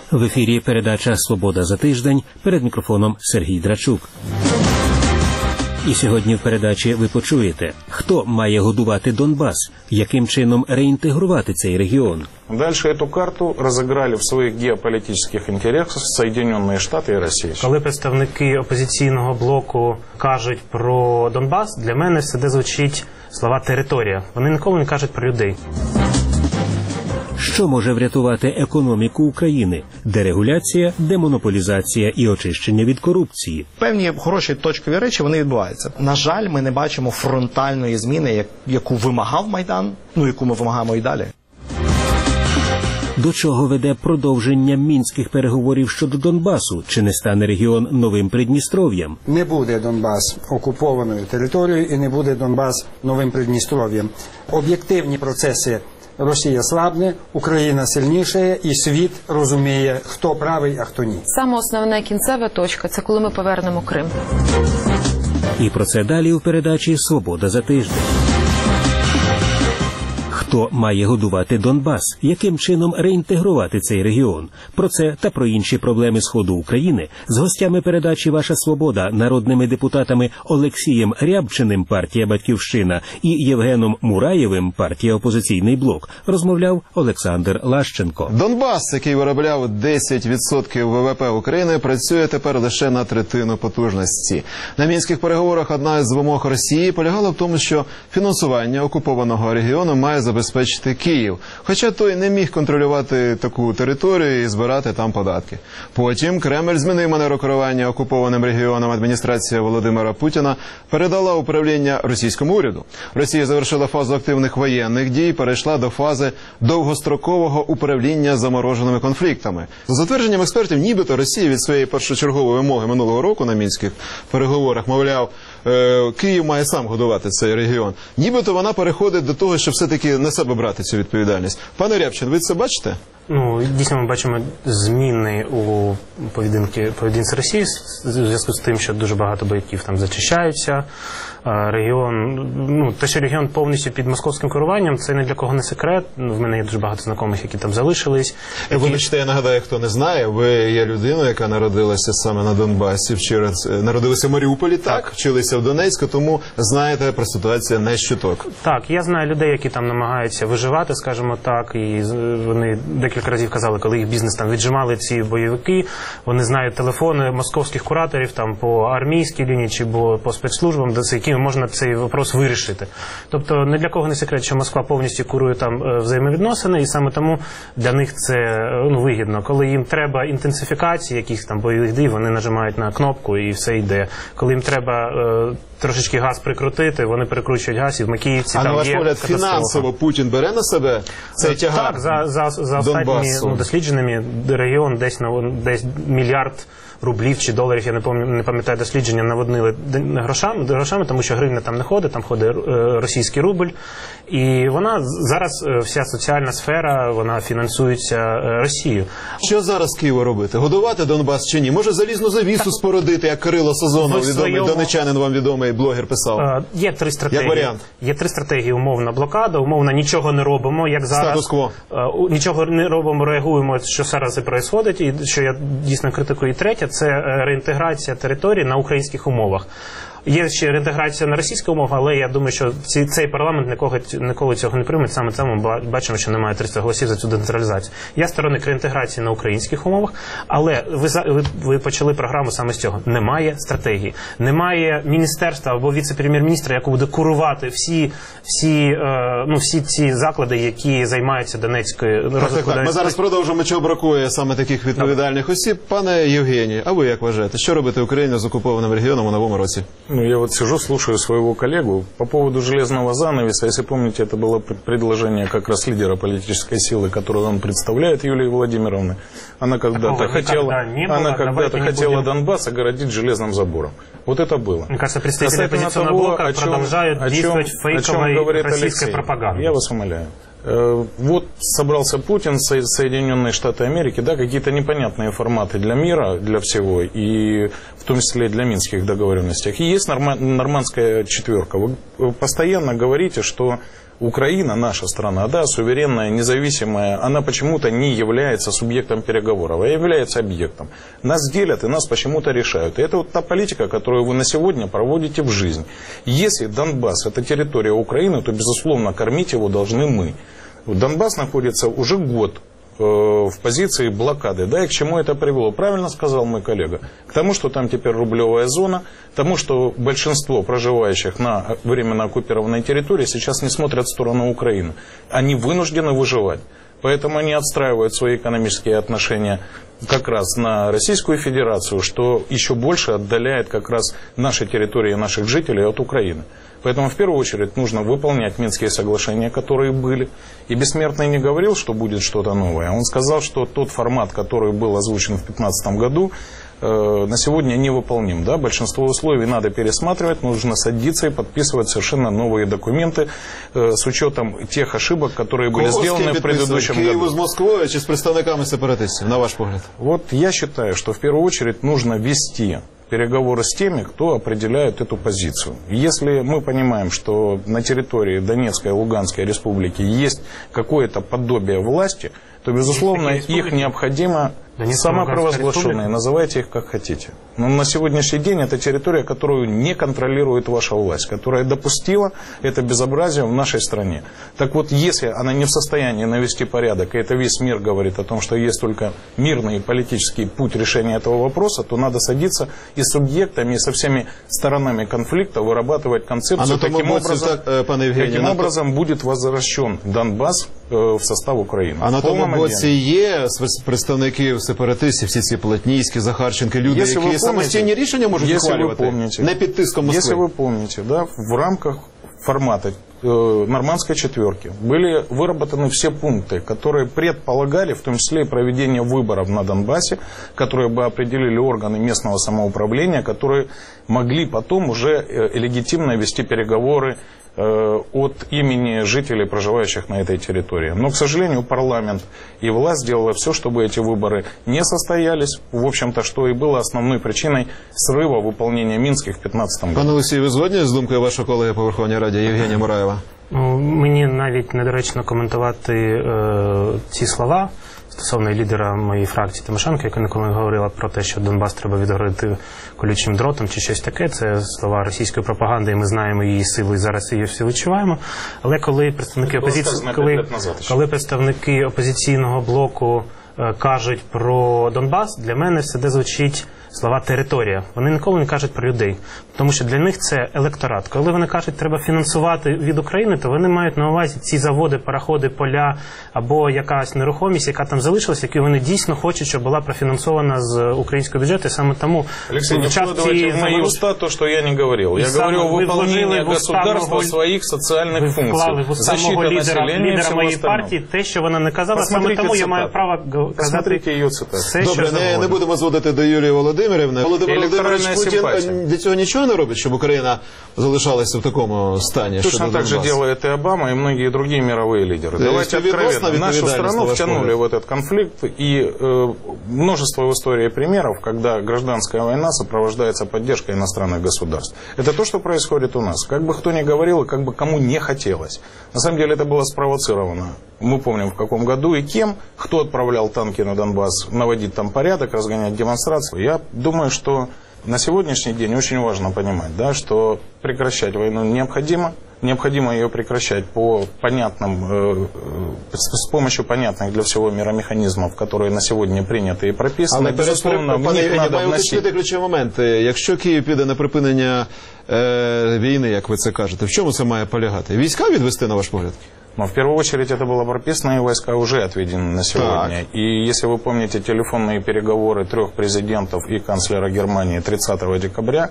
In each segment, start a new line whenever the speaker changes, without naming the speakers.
В ефірі передача «Свобода за тиждень», перед мікрофоном Сергій Драчук. І сьогодні в передачі ви почуєте, хто має годувати Донбас, яким чином реінтегрувати цей регіон.
Дальше эту карту разыграли в своих геополитических интересах Соединенные Штаты и Россия.
Коли представники опозиційного блоку кажуть про Донбас, для мене всюди звучить слова «територія». Вони ніколи не кажуть про людей.
Що може врятувати економіку України? Дерегуляція, демонополізація і очищення від корупції.
Певні хороші точкові речі, вони відбуваються. На жаль, ми не бачимо фронтальної зміни, яку вимагав Майдан, яку ми вимагаємо і далі.
До чого веде продовження мінських переговорів щодо Донбасу? Чи не стане регіон новим Придністров'ям?
Не буде Донбас окупованою територією і не буде Донбас новим Придністров'ям. Об'єктивні процеси: Росія слабне, Україна сильніша, і світ розуміє, хто правий, а хто ні.
Саме основна кінцева точка – це коли ми повернемо Крим.
І про це далі у передачі «Свобода за тиждень». Хто має годувати Донбас? Яким чином реінтегрувати цей регіон? Про це та про інші проблеми Сходу України з гостями передачі «Ваша свобода», народними депутатами Олексієм Рябчиним, партія «Батьківщина», і Євгеном Мураєвим, партія «Опозиційний блок», розмовляв Олександр Лащенко.
Донбас, який виробляв 10% ВВП України, працює тепер лише на третину потужності. На мінських переговорах одна із вимог Росії полягала в тому, що фінансування окупованого регіону має забезпечити Київ, хоча той не міг контролювати таку територію і збирати там податки. Потім Кремль змінив манеру керування окупованим регіоном. Адміністрація Володимира Путіна передала управління російському уряду. Росія завершила фазу активних воєнних дій, перейшла до фази довгострокового управління замороженими конфліктами. За затвердженням експертів, нібито Росія від своєї першочергової вимоги минулого року на мінських переговорах, мовляв, Київ має сам годувати цей регіон. Нібито вона переходить до того, що все-таки на себе брати цю відповідальність. Пане Рябчин, ви це бачите?
Дійсно, ми бачимо зміни у поведінці Росії у зв'язку з тим, що дуже багато бойовиків там зачищаються. Те, що регіон повністю під московським керуванням, це ні для кого не секрет. В мене є дуже багато знайомих, які там залишились.
Вибачте, я нагадаю, хто не знає, ви є людиною, яка народилася саме на Донбасі, народилася в Маріуполі, так? Вчилися в Донецьку, тому знаєте про ситуацію не щуток.
Так, я знаю людей, які там намагаються виживати, скажімо так, і вони декілька разів казали, коли їх бізнес там віджимали ці бойовики, вони знають телефони московських кураторів там по армійській лінії чи по спецслужбам, з якими можна цей вопрос вирішити. Тобто не для кого не секрет, що Москва повністю курує там взаємовідносини, і саме тому для них це вигідно. Коли їм треба інтенсифікації якихось там бойових дій, вони нажимають на кнопку і все йде. Коли їм треба трошечки газ прикрутити, вони перекручують газ, і в Макіївці там є катастрофа.
А на ваш погляд, фінансово Путін бере на себе цей тягар?
Так, за останніми дослідженнями регіон десь мільярд рублів чи доларів, я не пам'ятаю дослідження, наводнили грошами, тому що гривня там не ходить, там ходить російський рубль. І вона зараз, вся соціальна сфера, вона фінансується Росією. Що
зараз Києву робити? Годувати Донбас чи ні? Може залізну завісу спорудити, як Кирило Сазонов, відомий донеччанин, вам відомий блогер, писав?
Є три стратегії.
Як варіант?
Є три стратегії. Умовна блокада, умовно нічого не робимо, як зараз.
Статус-кво.
Нічого не робимо, реагуємо, що зараз і відбувається, і що я дійсно критикую. І третє – це реінтеграція території на українських умовах. Є ще реінтеграція на російських умовах, але я думаю, що цей парламент ніколи цього не прийме. Саме це ми бачимо, що немає 300 голосів за цю децентралізацію. Я сторонник реінтеграції на українських умовах, але ви почали програму саме з цього. Немає стратегії. Немає міністерства або віце-прем'єр-міністра, який буде курувати всі ці заклади, які займаються Донецькою розвиткою.
Ми зараз продовжимо, чого бракує саме таких відповідальних осіб. Пане Євгеній, а ви як вважаєте, що робити Україні з окупованим регіоном у новому році?
Я вот сижу, слушаю своего коллегу по поводу железного занавеса. Если помните, это было предложение как раз лидера политической силы, которую он представляет, Юлии Владимировны. Она когда-то хотела Донбасс огородить железным забором. Вот это было.
Мне кажется, представители оппозиционного блока продолжают действовать фейковой российской пропагандой.
Я вас умоляю. Вот собрался Путин, Соединенные Штаты Америки, да, какие-то непонятные форматы для мира, для всего, и в том числе и для минских договоренностей. И есть нормандская четверка. Вы постоянно говорите, что Украина, наша страна, да, суверенная, независимая, она почему-то не является субъектом переговоров, а является объектом. Нас делят и нас почему-то решают. И это вот та политика, которую вы на сегодня проводите в жизнь. Если Донбасс – это территория Украины, то, безусловно, кормить его должны мы. Донбасс находится уже год в позиции блокады. Да, и к чему это привело? Правильно сказал мой коллега. К тому, что там теперь рублевая зона, к тому, что большинство проживающих на временно оккупированной территории сейчас не смотрят в сторону Украины. Они вынуждены выживать. Поэтому они отстраивают свои экономические отношения как раз на Российскую Федерацию, что еще больше отдаляет как раз наши территории, наших жителей от Украины. Поэтому в первую очередь нужно выполнять Минские соглашения, которые были. И Бессмертный не говорил, что будет что-то новое. Он сказал, что тот формат, который был озвучен в 2015 году, на сегодня невыполним. Да? Большинство условий надо пересматривать, нужно садиться и подписывать совершенно новые документы с учетом тех ошибок, которые были сделаны в предыдущем году.
Києву з Москвою чи з представниками сепаратистів, на ваш погляд?
Вот я считаю, что в первую очередь нужно вести переговоры с теми, кто определяет эту позицию. Если мы понимаем, что на территории Донецкой и Луганской республики есть какое-то подобие власти, то, безусловно, их необходимо самопровозглашенные, называйте их как хотите. Но на сегодняшний день это территория, которую не контролирует ваша власть, которая допустила это безобразие в нашей стране. Так вот, если она не в состоянии навести порядок, и это весь мир говорит о том, что есть только мирный и политический путь решения этого вопроса, то надо садиться и с субъектами, и со всеми сторонами конфликта вырабатывать концепцию, каким образом будет возвращен Донбасс в состав Украины.
А на тому боці є представники сепаратистів, всі ці Плотніцькі, Захарченко, люди, які самостійні рішення можуть ухвалювати, не під тиском Москвы.
Если вы помните, да, в рамках формата Нормандской четверки были выработаны все пункты, которые предполагали, в том числе и проведение выборов на Донбассе, которые бы определили органы местного самоуправления, которые могли потом уже легитимно вести переговоры от имени жителей, проживающих на этой территории. Но, к сожалению, парламент и власть сделала все, чтобы эти выборы не состоялись, в общем-то, что и было основной причиной срыва выполнения Минских в 2015 году.
Пане Олексій, ви згодні з думкою вашого колеги по Верховній Раді Євгенія Мураєва?
Мені навіть недоречно коментувати ці слова стосовно лідера моєї фракції Тимошенко, яка ніколи не говорила про те, що Донбас треба відгородити колючим дротом чи щось таке. Це слова російської пропаганди, і ми знаємо її силу, і зараз її всі відчуваємо. Але коли представники представники опозиційного блоку кажуть про Донбас, для мене всюди звучить слова «територія». Вони ніколи не кажуть про людей, тому що для них це електорат. Коли вони кажуть, треба фінансувати від України, то вони мають на увазі ці заводи, пароходи, поля або якась нерухомість, яка там залишилась, яку вони дійсно хочуть, щоб була профінансована з українського бюджету. І саме тому
Алексей, не вкладывайте в мои уста то, что я не говорил. Я говорю о выполнении государства своих социальных функций.
Защита населения лідера моєї партії, те, що вона не казала, саме тому я маю право казати все, що
завгодно. Добре, не будемо зводити до Юлії Володимирівни. Володимир Володимирович Путін для цього нічого не робить, щоб Україна залишалася в такому стані?
Точно так же делает и Обама, и многие другие мировые лидеры. Давайте откровенно. Нашу страну втянули в этот конфликт, и множество в истории примеров, когда гражданская война сопровождается поддержкой иностранных государств. Это то, что происходит у нас. Как бы кто ни говорил, и как бы кому не хотелось. На самом деле это было спровоцировано. Мы помним, в каком году и кем, кто отправлял танки на Донбасс, наводить там порядок, разгонять демонстрации. Я думаю, что на сегодняшний день очень важно понимать, да, что прекращать войну необходимо. Необходимо ее прекращать по понятным, с помощью понятных для всего мира механизмов, которые на сегодня приняты и прописаны.
Але безусловно, в них треба вносити ключові моменти. Якщо Київ піде на припинення війни, як ви це кажете, в чому це має полягати? Війська відвести, на ваш погляд?
Но в первую очередь это было прописано, и войска уже отведены на сегодня. Так. И если вы помните телефонные переговоры 3 президентов и канцлера Германии 30 декабря,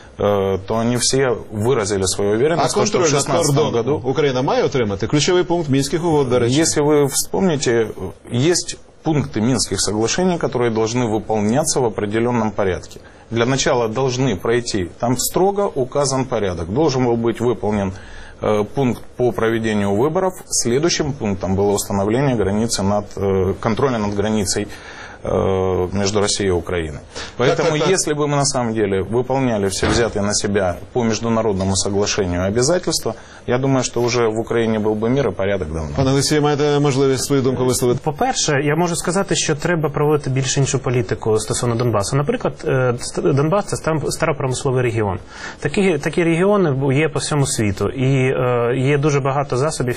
то они все выразили свою уверенность,
что в 2016 году
Украина
має отримати ключовий пункт Минских угод, до речі.
Если вы вспомните, есть пункты Минских соглашений, которые должны выполняться в определенном порядке. Для начала должны пройти, там строго указан порядок, должен был быть выполнен пункт по проведению выборов. Следующим пунктом было установление границы контроля над границей между Россией и Украиной. Поэтому, если бы мы на самом деле выполняли все взятые на себя по международному соглашению обязательства, я думаю, что уже в Україні був би мир і порядок давно.
Пане Олексію, маєте можливість свою думку висловити?
По-перше, я можу сказати, що треба проводити більш іншу політику стосовно Донбасу. Наприклад, Донбас – це старопромисловий регіон. Такі регіони є по всьому світу. І є дуже багато засобів,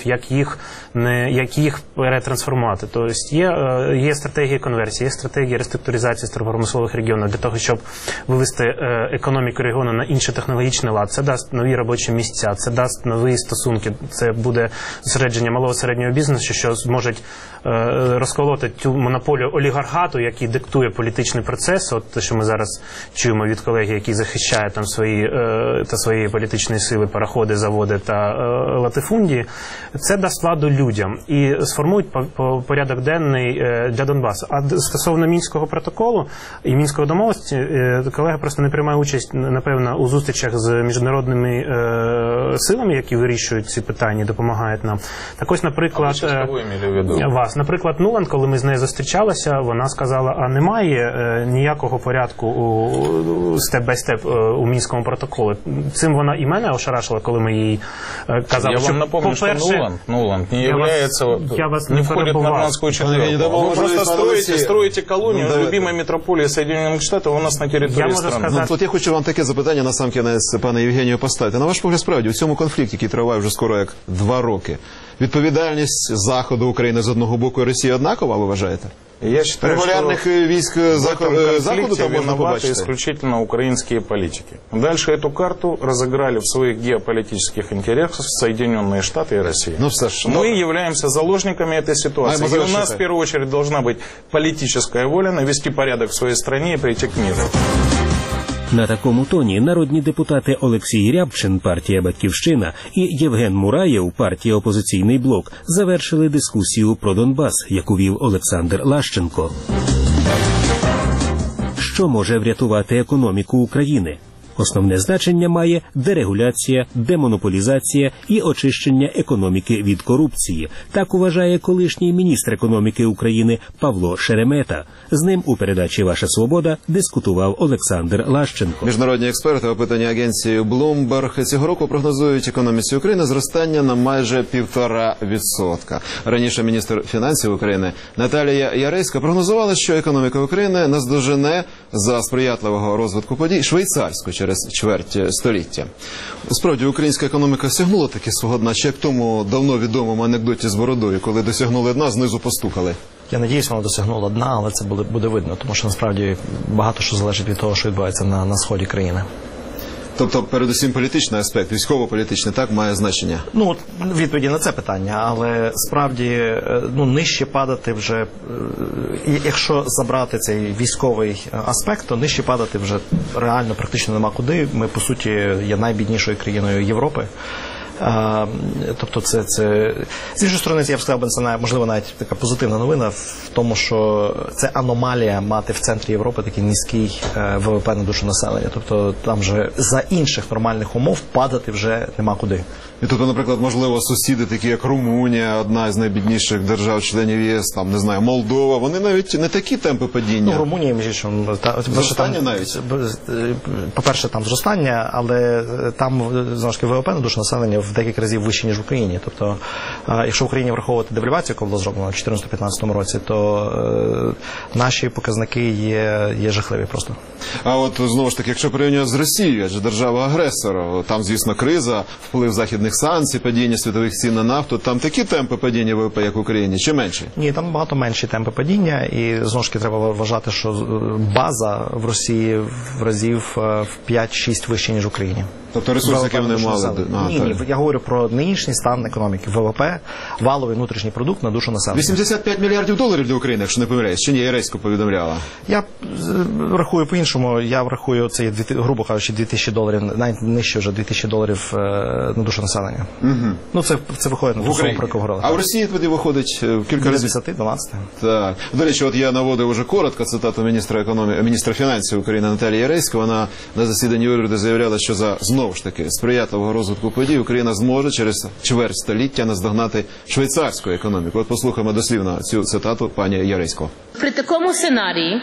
як їх перетрансформувати. Тобто є стратегії конверсії, є стратегії реструктуризації старопромислових регіонів для того, щоб вивести економіку регіону на інший технологічний лад. Це дасть нові робочі місця, це дасть нові стосунки, це буде зосередження малого середнього бізнесу, що зможуть розколоти цю монополію олігархату, який диктує політичний процес. От те, що ми зараз чуємо від колеги, які захищають там свої політичні сили, пароходи, заводи та латифундії, це дасть владу людям і сформують порядок денний для Донбасу. А стосовно Мінського протоколу і Мінської домовленості, колега просто не приймає участь, напевно, у зустрічах з міжнародними силами, які вирішують ці питання, допомагають нам. Так ось, наприклад, Нуланд, коли ми з нею зустрічалися, вона сказала, а немає ніякого порядку степ-бай-степ у Мінському протоколі. Цим вона і мене ошарашила, коли ми їй казали, що,
я вам напомню, що Нуланд не является, не входит в нормандскую четверку. Вы просто строите колонию в любимой метрополии Соединенных Штатов у нас на території страны.
Тут я хочу вам таке запитання на сам кінець, пане Євгенію, поставити. На ваш погляд, справді, у цьому конфлікті, який триває вже скоро як 2 роки, відповідальність Заходу України з одного боку і Росії однакова, ви вважаєте?
Я считаю,
регулярных військ Заходу там можна побачити.
Исключительно украинские политики. Дальше эту карту разыграли в своих геополитических интересах Соединенные Штаты и Россия. Мы являемся заложниками этой ситуации. И у нас в первую очередь должна быть политическая воля навести порядок в своей стране и прийти к миру.
На такому тоні народні депутати Олексій Рябчин, партія «Батьківщина», і Євген Мураєв, партія «Опозиційний блок», завершили дискусію про Донбас, яку вів Олександр Лащенко. Що може врятувати економіку України? Основне значення має дерегуляція, демонополізація і очищення економіки від корупції. Так вважає колишній міністр економіки України Павло Шеремета. З ним у передачі «Ваша свобода» дискутував Олександр Лащенко.
Міжнародні експерти, опитані агенцією Bloomberg, цього року прогнозують економіці України зростання на майже 1,5%. Раніше міністр фінансів України Наталія Яреська прогнозувала, що економіка України наздожене за сприятливого розвитку подій швейцарську через чверть століття. Справді, українська економіка сягнула таки свого дна, ще як тому давно відомому анекдоті з бородою, коли досягнули дна, знизу постукали.
Я надіюсь, вона досягнула дна, але це буде видно, тому що насправді багато що залежить від того, що відбувається на сході країни.
Тобто, передусім, політичний аспект, військово-політичний, так, має значення?
Ну, відповіді на це питання, але справді, нижче падати вже, якщо забрати цей військовий аспект, то нижче падати вже реально практично нема куди. Ми, по суті, є найбіднішою країною Європи. Тобто це з іншої сторони, я б сказав, це можливо навіть така позитивна новина в тому, що це аномалія мати в центрі Європи такий низький ВВП на душу населення. Тобто там вже за інших нормальних умов падати вже нема куди.
І тобто, наприклад, можливо, сусіди, такі як Румунія, одна з найбідніших держав-членів ЄС, там, не знаю, Молдова, вони навіть не такі темпи падіння.
Ну, Румунія, між іншим,
зростання навіть?
По-перше, там зростання, але там, знову ж таки, ВВП на душу населення в декілька разів вище, ніж в Україні. Тобто, якщо в Україні враховувати девальвацію, яка була зроблена в 2014-2015 році, то наші показники є жахливі просто.
А от, знову ж таки, якщо порівнювати з Росією, адже держава-агресор, там, звісно, криза, вплив західних санкцій, падіння світових цін на нафту, там такі темпи падіння ВВП, як в Україні, чи менші?
Ні, там багато менші темпи падіння, і, знову ж таки, треба вважати, що база в Росії в разів в 5-6 вище, ніж в Україні.
Тобто ресурси, які вони мали?
Ні, я говорю про нинішній стан економіки. ВВП, валовий внутрішній продукт на душу населення.
85 мільярдів доларів для України, якщо не помиляюсь, чи ні, Яресько повідомляла?
Я рахую по-іншому. по-іншому, я врахую, це є, грубо кажучи, $2000, навіть нижче вже $2000 на душу населення. Ну, це виходить на ту суму, про яку говорили.
А в Росії тоді виходить в кілька разів?
10-12.
Так. До речі, от я наводив уже коротко цитату міністра фінансів України Наталії Яресько. Вона на засіданні уряду заявляла, що за, знову ж таки, сприятливого розвитку подій Україна зможе через чверть століття наздогнати швейцарську економіку. От послухаємо дослівно цю цитату пані Яресько.
При такому сценарії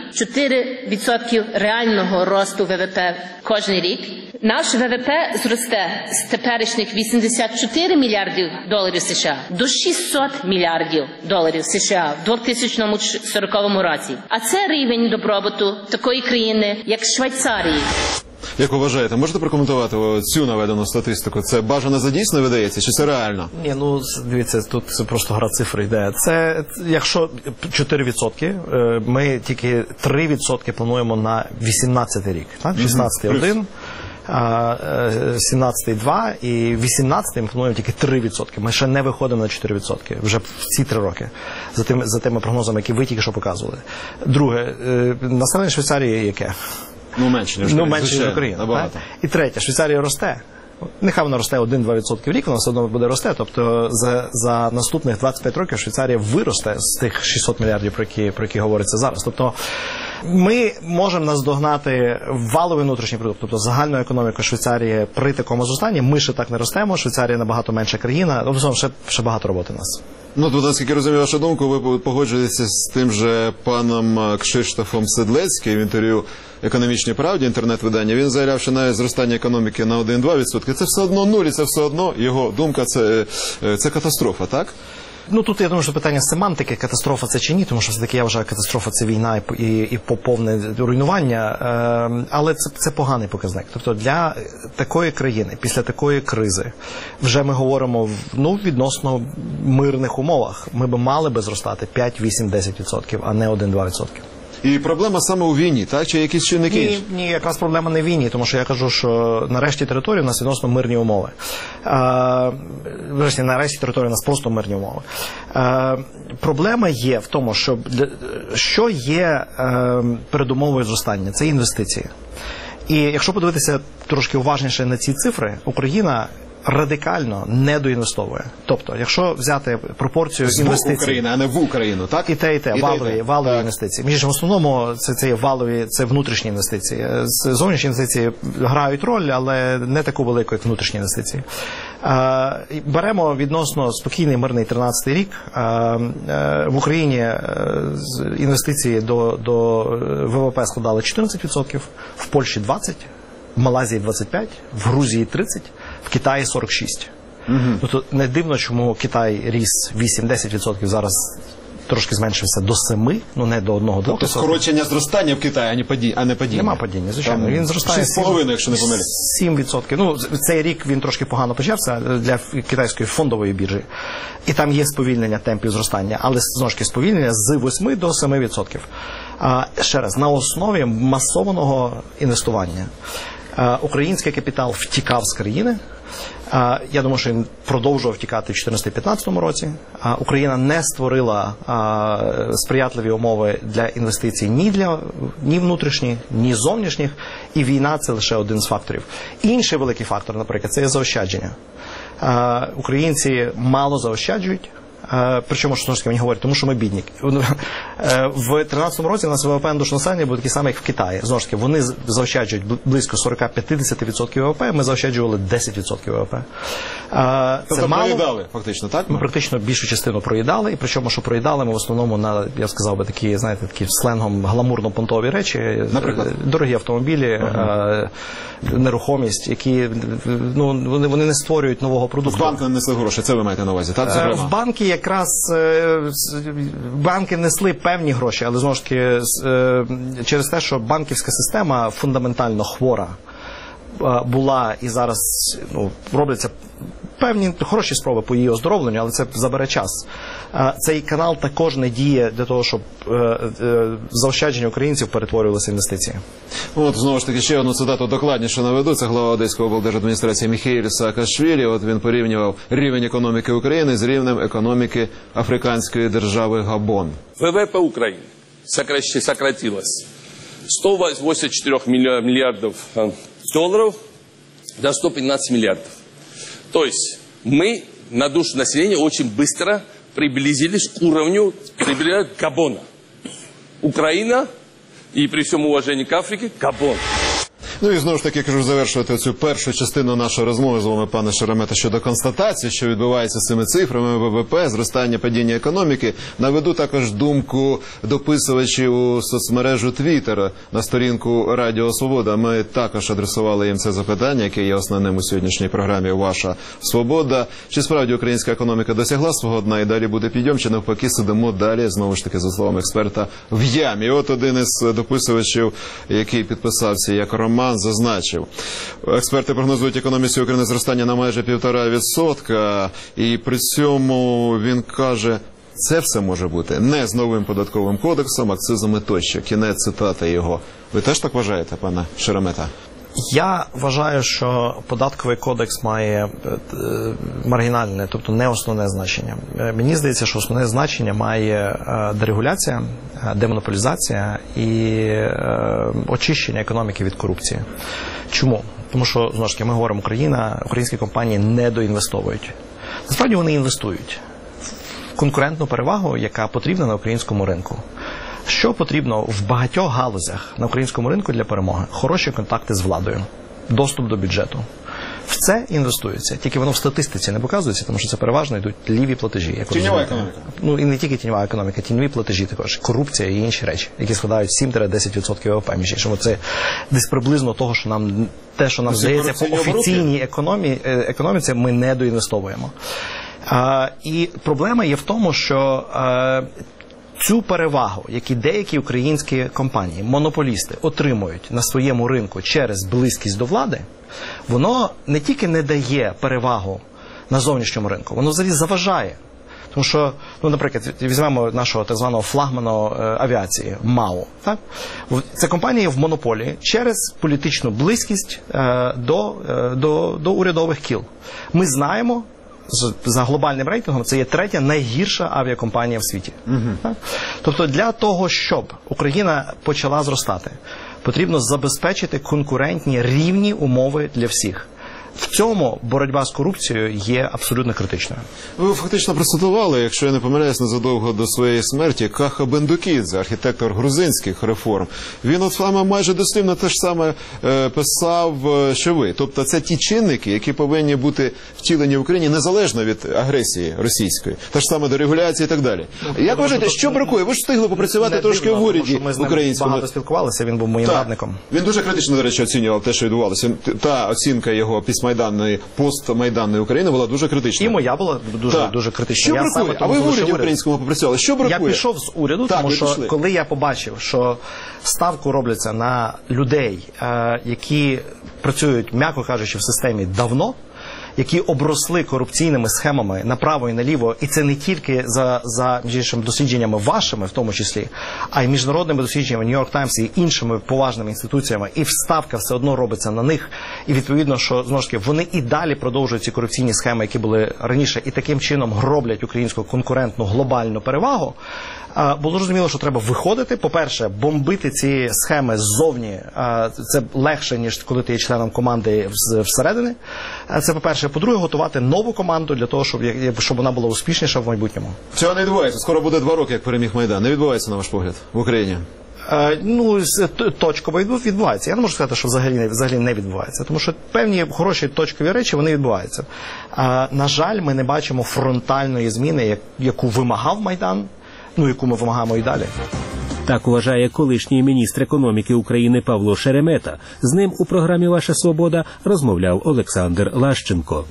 4% реального росту ВВП кожен рік, наш ВВП зросте з теперішніх $84 мільярдів США до $600 мільярдів США в 2040 році. А це рівень добробуту такої країни, як Швейцарії.
Як ви вважаєте, можете прокоментувати цю наведену статистику? Це бажано за дійсно видається, чи це реально?
Ні, ну, дивіться, тут це просто гра цифр йде. Це, якщо 4%, ми тільки 3% плануємо на 18-й рік. 16-й 1%, 17-й 2% і 18-й ми плануємо тільки 3%. Ми ще не виходимо на 4% вже в ці 3 роки, за тими прогнозами, які ви тільки що показували. Друге, населення Швейцарії яке?
Ну, менше, ніж
Україна.
Набагато.
І третє, Швейцарія росте. Нехай вона росте 1-2% в рік, вона все одно буде рости. Тобто за наступних 25 років Швейцарія виросте з тих 600 мільярдів, про які говориться зараз. Тобто ми можемо наздогнати валовий внутрішній продукт, тобто загальну економіку Швейцарії при такому зростанні. Ми ще так не ростемо, Швейцарія набагато менша країна, тобто ще багато роботи у нас.
Ну, тут, наскільки розумію вашу думку, ви погоджуєтеся з тим же паном Кшиштофом Седлецьким в інтерв'ю «Економічній правді», інтернет-видання. Він заявляв, що навіть зростання економіки на 1-2% це все одно нуль, і це все одно, його думка, це катастрофа, так?
Ну, тут, я думаю, що питання семантики, катастрофа це чи ні, тому що все-таки я вважаю, катастрофа це війна і повне руйнування, але це поганий показник. Тобто для такої країни, після такої кризи, вже ми говоримо в відносно мирних умовах, ми б мали би зростати 5, 8, 10%, а не 1-2%.
І проблема саме у війні, так? Чи якісь чинники?
Ні, якраз проблема не в війні, тому що я кажу, що нарешті території у нас відносно мирні умови. Нарешті території у нас просто мирні умови. Проблема є в тому, що є передумовою зростання. Це інвестиції. І якщо подивитися трошки уважніше на ці цифри, Україна радикально недоінвестовує. Тобто, якщо взяти пропорцію інвестицій...
З України, а не в Україну, так?
І те, валові інвестиції. Між в основному це валові, це внутрішні інвестиції. Зовнішні інвестиції грають роль, але не таку велику, як внутрішні інвестиції. Беремо відносно спокійний, мирний 13-й рік. В Україні інвестиції до ВВП складали 14%, в Польщі 20%, в Малайзії 25%, в Грузії 30%, в Китаї 46%. Тобто не дивно, чому Китай ріс 8-10%, зараз трошки зменшився до 7%, ну не до 1-2%.
Тобто скорочення зростання в Китаї, а не падіння?
Нема падіння, звичайно. Він зростає
6,5%, якщо не помиляюсь.
7%. Ну, цей рік він трошки погано почався для китайської фондової біржі. І там є сповільнення темпів зростання, але знову ж таки сповільнення з 8 до 7%. Ще раз, на основі масованого інвестування. Український капітал втікав з країни. Я думаю, що він продовжував втікати в 2014-2015 році. Україна не створила сприятливі умови для інвестицій ні внутрішніх, ні зовнішніх. І війна – це лише один з факторів. Інший великий фактор, наприклад, це є заощадження. Українці мало заощаджують. Причому, що мені говорять, тому що ми бідні. В 2013 році у нас ВВП на душу населення був такий самий, як в Китаї. Знову ж таки, вони заощаджують близько 40-50% ВВП, ми заощаджували 10% ВВП.
Тобто проїдали, фактично, так?
Ми практично більшу частину проїдали, і причому, що проїдали ми в основному на, я сказав би, такі, знаєте, такі сленгом гламурно-понтові речі.
Наприклад?
Дорогі автомобілі, нерухомість, які, ну, вони не створюють нового продукту.
В банки не несли гроші, це ви маєте на увазі, так?
В банки якраз банки несли певні гроші, але знову ж таки через те, що банківська система фундаментально хвора була і зараз робляться певні хороші спроби по її оздоровленню, але це забере час. Цей канал також не діє для того, щоб заощадження українців перетворювалися в інвестиції.
От, знову ж таки, ще одну цитату докладніше наведу. Це глава Одеської облдержадміністрації Міхеїль Саакашвілі. От він порівнював рівень економіки України з рівнем економіки африканської держави Габон.
ВВП Украины сократилось 184 миллиардов долларов до 115 миллиардов. То есть мы на душу населения очень быстро приблизились к уровню Габона. Украина и при всем уважении к Африке Габон.
Ну і знову ж таки, кажу, завершувати цю першу частину нашої розмови з вами, пане Шеремета, щодо констатації, що відбувається з цими цифрами ВВП, зростання, падіння економіки. Наведу також думку дописувачів у соцмережу Твіттер на сторінку Радіо Свобода. Ми також адресували їм це запитання, яке є основним у сьогоднішній програмі «Ваша Свобода». Чи справді українська економіка досягла свого дна і далі буде підйом, чи навпаки сидимо далі, знову ж таки, за словами експерта, в ямі? І от один із дописувачів, який підписався як Роман, зазначив. Експерти прогнозують економіці України зростання на майже 1,5%, і при цьому він каже, це все може бути не з новим податковим кодексом, акцизами тощо. Кінець цитати його. Ви теж так вважаєте, пане Шеремета?
Я вважаю, що податковий кодекс має маргінальне, тобто не основне значення. Мені здається, що основне значення має дерегуляція, демонополізація і очищення економіки від корупції. Чому? Тому що, знову ж таки, ми говоримо, українські компанії недоінвестовують. Насправді вони інвестують в конкурентну перевагу, яка потрібна на українському ринку. Що потрібно в багатьох галузях на українському ринку для перемоги? Хороші контакти з владою, доступ до бюджету. В це інвестується. Тільки воно в статистиці не показується, тому що це переважно йдуть ліві платежі.
Тіньова економіка.
Ну і не тільки тіньова економіка, тіньові платежі також, корупція і інші речі, які складають 7-10% ВВП. Між іншим, це десь приблизно того, що нам здається по офіційній економіці ми не доінвестовуємо. І проблема є в тому, що цю перевагу, які деякі українські компанії, монополісти, отримують на своєму ринку через близькість до влади, воно не тільки не дає перевагу на зовнішньому ринку, воно взагалі заважає. Тому що, наприклад, візьмемо нашого так званого флагмана авіації МАУ. Так? Це компанія в монополії через політичну близькість до урядових кіл. Ми знаємо, за глобальним рейтингом, це є третя найгірша авіакомпанія в світі. Тобто для того, щоб Україна почала зростати, потрібно забезпечити конкурентні рівні умови для всіх. В цьому боротьба з корупцією є абсолютно критичною.
Ви фактично процитували, якщо я не помиляюсь, незадовго до своєї смерті, Каха Бендукідзе, архітектор грузинських реформ. Він от саме майже дослівно те ж саме писав, що ви. Тобто це ті чинники, які повинні бути втілені в Україні незалежно від агресії російської. Те ж саме дерегуляції і так далі. Як вважаєте, що бракує? Ви ж встигли попрацювати трошки в уряді українському.
Ми з ним багато спілкувалися, він був моїм радником.
Він дуже критично, до речі, оцінював те, що відбувалося. Та оцінка його постмайданної України була дуже критична.
І моя була дуже критична.
Що бракує? А ви в уряді українському попрацювали. Що бракує?
Я пішов з уряду, тому що коли я побачив, що ставку робляться на людей, які працюють, м'яко кажучи, в системі давно, які обросли корупційними схемами направо і наліво, і це не тільки за дослідженнями вашими, в тому числі, а й міжнародними дослідженнями Нью-Йорк Таймс і іншими поважними інституціями, і вставка все одно робиться на них, і відповідно, що, знову ж таки, вони і далі продовжують ці корупційні схеми, які були раніше, і таким чином гроблять українську конкурентну глобальну перевагу. Було зрозуміло, що треба виходити. По-перше, бомбити ці схеми ззовні. Це легше, ніж коли ти є членом команди всередини. Це по-перше. По-друге, готувати нову команду для того, щоб вона була успішніша в майбутньому.
Цього не відбувається. Скоро буде 2 роки, як переміг Майдан. Не відбувається, на ваш погляд, в Україні?
Точково відбувається. Я не можу сказати, що взагалі не відбувається. Тому що певні хороші точкові речі, вони відбуваються. На жаль, ми не бачимо фронтальної зміни, яку вимагав Майдан, яку ми вимагаємо і далі.
Так вважає колишній міністр економіки України Павло Шеремета. З ним у програмі «Ваша Свобода» розмовляв Олександр Лащенко.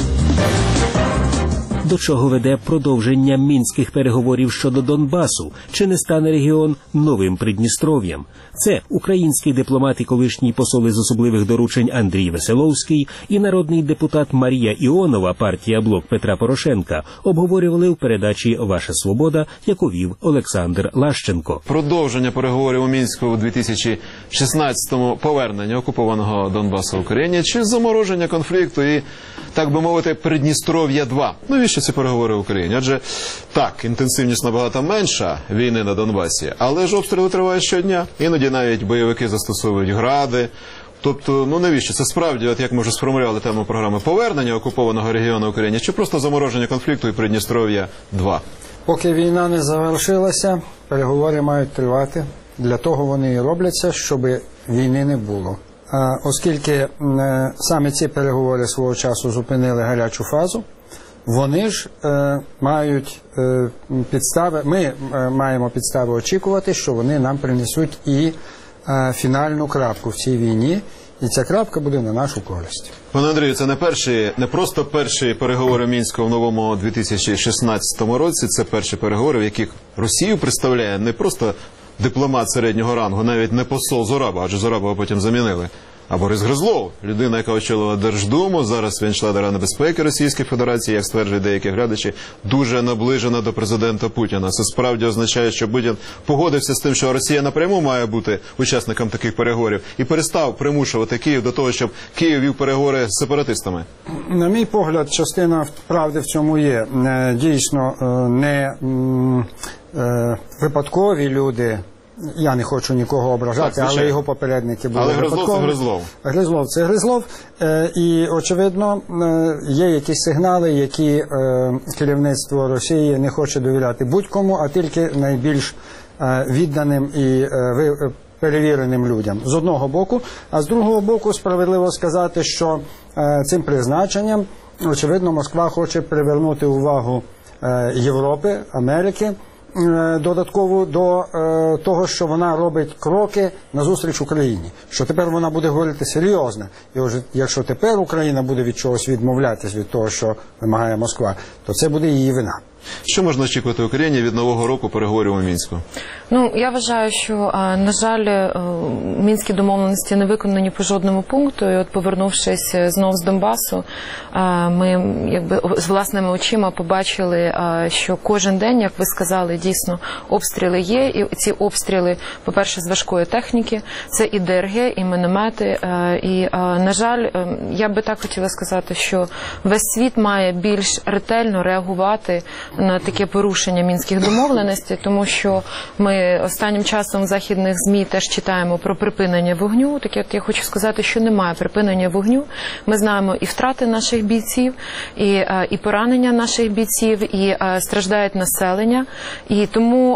До чого веде продовження мінських переговорів щодо Донбасу? Чи не стане регіон новим Придністров'ям? Це український дипломат і колишній посол із особливих доручень Андрій Веселовський і народний депутат Марія Іонова, партія «Блок Петра Порошенка», обговорювали в передачі «Ваша Свобода», яку вів Олександр Лащенко.
Продовження переговорів у Мінську у 2016-му, повернення окупованого Донбасу в Україні, чи замороження конфлікту і, так би мовити, Придністров'я-2? Навіщо ці переговори в Україні? Адже так, інтенсивність набагато менша війни на Донбасі, але ж обстріли тривають щодня. Іноді навіть бойовики застосовують гради. Тобто, ну навіщо? Це справді, от як ми вже сформулювали тему програми, повернення окупованого регіону України, чи просто замороження конфлікту і Придністров'я-2?
Поки війна не завершилася, переговори мають тривати. Для того вони і робляться, щоб війни не було. Оскільки саме ці переговори свого часу зупинили гарячу фазу, вони ж мають підстави, ми маємо підстави очікувати, що вони нам принесуть і фінальну крапку в цій війні, і ця крапка буде на нашу користь.
Пане Андрію, це не просто перші переговори Мінська в новому 2016 році, це перші переговори, в яких Росію представляє не просто дипломат середнього рангу, навіть не посол Зораба, адже Зорабова потім замінили, а Борис Гризлов, людина, яка очолила Держдуму, зараз він член Ради безпеки Російської Федерації, як стверджують деякі глядачі, дуже наближена до президента Путіна. Це справді означає, що Путін погодився з тим, що Росія напряму має бути учасником таких переговорів і перестав примушувати Київ до того, щоб Київ вів переговори з сепаратистами.
На мій погляд, частина правди в цьому є. Дійсно, не випадкові люди. Я не хочу нікого ображати, так, але його попередники були випадкові.
Але Гризлов це Гризлов.
Гризлов – це Гризлов. І, очевидно, є якісь сигнали, які керівництво Росії не хоче довіряти будь-кому, а тільки найбільш відданим і перевіреним людям. З одного боку. А з другого боку, справедливо сказати, що цим призначенням, очевидно, Москва хоче привернути увагу Європи, Америки, додатково до того, що вона робить кроки назустріч Україні. Що тепер вона буде говорити серйозно. І якщо тепер Україна буде від чогось відмовлятись від того, що вимагає Москва, то це буде її вина.
Що можна очікувати Україні від нового року переговорів у Мінську?
Ну, я вважаю, що, на жаль, мінські домовленості не виконані по жодному пункту. І от, повернувшись знов з Донбасу, ми з власними очима побачили, що кожен день, як ви сказали, дійсно обстріли є. І ці обстріли, по-перше, з важкої техніки, це і ДРГ, і міномети. І, на жаль, я би так хотіла сказати, що весь світ має більш ретельно реагувати на таке порушення мінських домовленостей, тому що ми останнім часом в західних ЗМІ теж читаємо про припинення вогню. Так от я хочу сказати, що немає припинення вогню. Ми знаємо і втрати наших бійців, і поранення наших бійців, і страждають населення. І тому,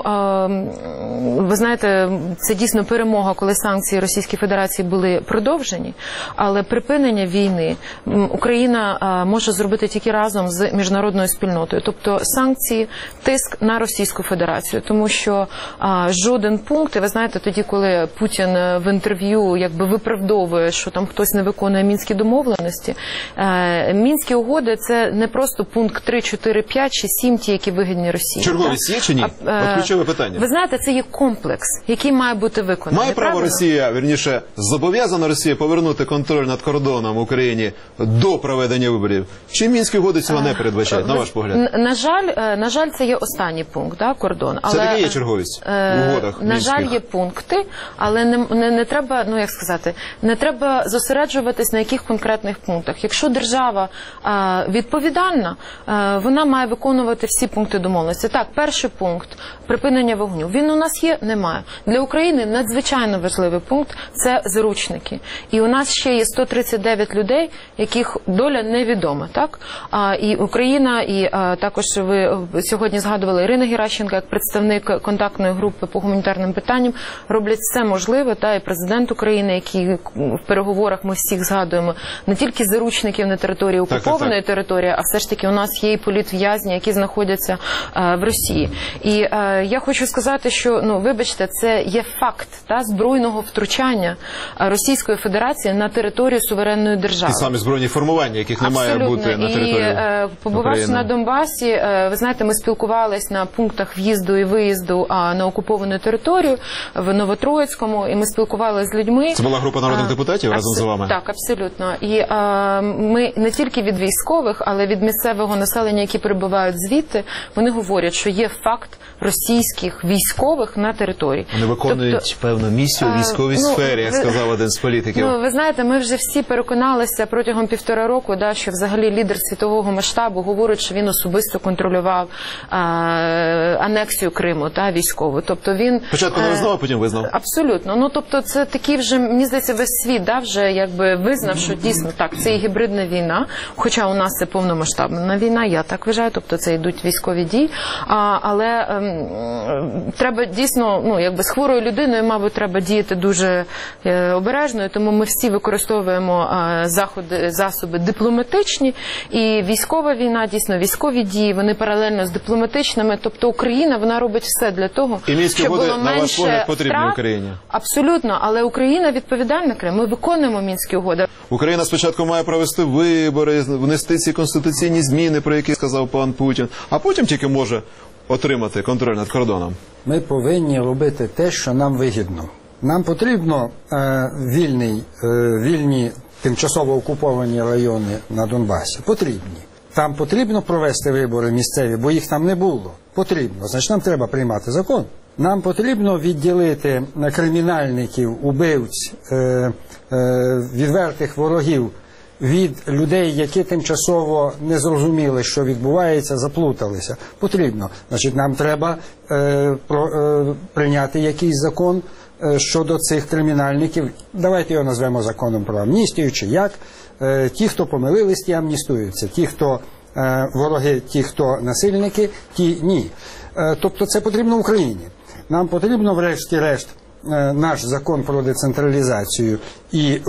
ви знаєте, це дійсно перемога, коли санкції Російської Федерації були продовжені, але припинення війни Україна може зробити тільки разом з міжнародною спільнотою. Тобто санкції, тиск на Російську Федерацію, тому що жоден пункт, і ви знаєте, тоді, коли Путін в інтерв'ю якби виправдовує, що там хтось не виконує мінські домовленості, мінські угоди – це не просто пункт 3, 4, 5 чи 7, ті, які вигідні Росії.
Черговість є чи ні? От ключове питання.
Ви знаєте, це є комплекс, який має бути виконаний.
Має право Росія, вірніше, зобов'язана Росія повернути контроль над кордоном в Україні до проведення виборів? Чи мінські угоди цього не передбачають, на ваш погляд?
На жаль, це є останній пункт, кордон.
Але це таки є черговість в угодах
мінських. На жаль, є пункти, але не треба, не треба зосереджуватись на яких конкретних пунктах. Якщо держава відповідальна, вона має виконувати всі пункти домовленості. Так, перший пункт – припинення вогню. Він у нас є? Немає. Для України надзвичайно важливий пункт – це заручники. І у нас ще є 139 людей, яких доля невідома. Так? І Україна, і також ви сьогодні згадували Ірину Геращенко як представник контактної групи по гуманітарним питанням, роблять все можливе, і президент України, який в переговорах ми всіх згадуємо, не тільки заручників на території окупованої території, а все ж таки у нас є і політв'язні, які знаходяться в Росії. І я хочу сказати, що, вибачте, це є факт збройного втручання Російської Федерації на територію суверенної держави.
І самі збройні формування, яких не має бути на території
побувавши на Донбасі, ви знаєте, ми спілкувалися на пунктах в'їзду і виїзду на окуповану територію в Новотроїцькому, і ми спілкувалися з людьми.
Це була група народних депутатів разом з вами?
Так, абсолютно. І ми не тільки від військових, але від місцевого населення, які перебувають звідти, вони говорять, що є факт російських військових на території.
Вони виконують певну місію у військовій сфері, як сказав один з політиків.
Ви знаєте, ми вже всі переконалися протягом 1,5 року, що взагалі лідер світового масштабу говорить, що він особисто контролював анексію Криму, військову. Тобто він...
Спочатку не визнав, а потім визнав.
Абсолютно. Тобто це такий вже, мені здається, весь світ вже якби визнав, що дійсно так, це і гібридна війна, хоча у нас це повномасштабна війна, я так вважаю, тобто це йдуть військові дії, але треба дійсно, якби з хворою людиною, мабуть, треба діяти дуже обережно, тому ми всі використовуємо засоби дипломатичні, і військова війна, дійсно, військові дії, вони паралельно з дипломатичними, тобто Україна, вона робить все для того, щоб було менше
втрат. Україні.
Абсолютно, але Україна відповідальна Крим, ми виконуємо Мінські угоди.
Україна спочатку має провести вибори, внести ці конституційні зміни, про які сказав пан Путін, а потім тільки може отримати контроль над кордоном.
Ми повинні робити те, що нам вигідно. Нам потрібно вільні тимчасово окуповані райони на Донбасі. Потрібні. Там потрібно провести вибори місцеві, бо їх там не було. Потрібно. Значить, нам треба приймати закон. Нам потрібно відділити кримінальників, убивць, відвертих ворогів від людей, які тимчасово не зрозуміли, що відбувається, заплуталися. Потрібно. Значить, нам треба прийняти якийсь закон щодо цих кримінальників. Давайте його назвемо законом про амністію, чи як. Ті, хто помилились, ті амністуються. Ті, хто вороги, ті, хто насильники, ті ні. Тобто це потрібно Україні. Нам потрібно, врешті-решт, наш закон про децентралізацію і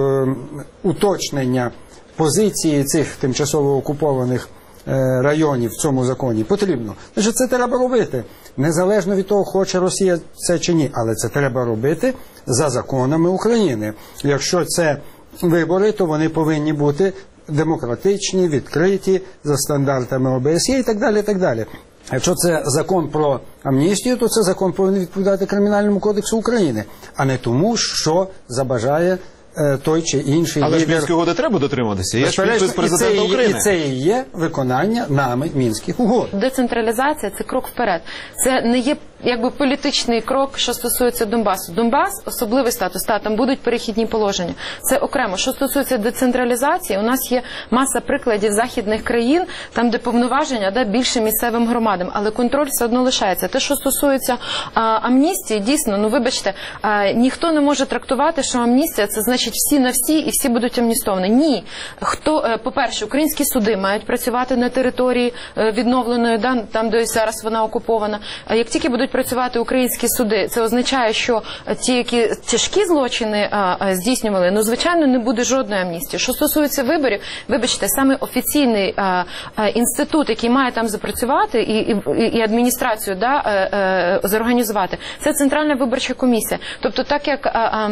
уточнення позиції цих тимчасово окупованих районів в цьому законі потрібно. Значить, це треба робити. Незалежно від того, хоче Росія це чи ні, але це треба робити за законами України. Якщо це вибори, то вони повинні бути демократичні, відкриті, за стандартами ОБСЄ і так далі, і так далі. Якщо це закон про амністію, то це закон повинен відповідати Кримінальному кодексу України, а не тому, що забажає той чи інший лідер.
Але ж Мінські угоди треба дотримуватися. Є ж підпис президента України.
І це і є виконання нами Мінських угод.
Децентралізація – це крок вперед. Це не є якби політичний крок, що стосується Донбасу. Донбас – особливий статус, там будуть перехідні положення. Це окремо. Що стосується децентралізації, у нас є маса прикладів західних країн, там, де повноваження більше місцевим громадам, але контроль все одно лишається. Те, що стосується амністії, дійсно, вибачте, ніхто не може трактувати, що амністія – це значить всі на всі і всі будуть амністовані. Ні. По-перше, українські суди мають працювати на території відновленої, там, де зараз вона окупована. Як тільки будуть працювати українські суди, це означає, що ті, які тяжкі злочини здійснювали, звичайно, не буде жодної амністії. Що стосується виборів, вибачте, саме офіційний інститут, який має там запрацювати і адміністрацію зорганізувати, це Центральна виборча комісія. Тобто, так як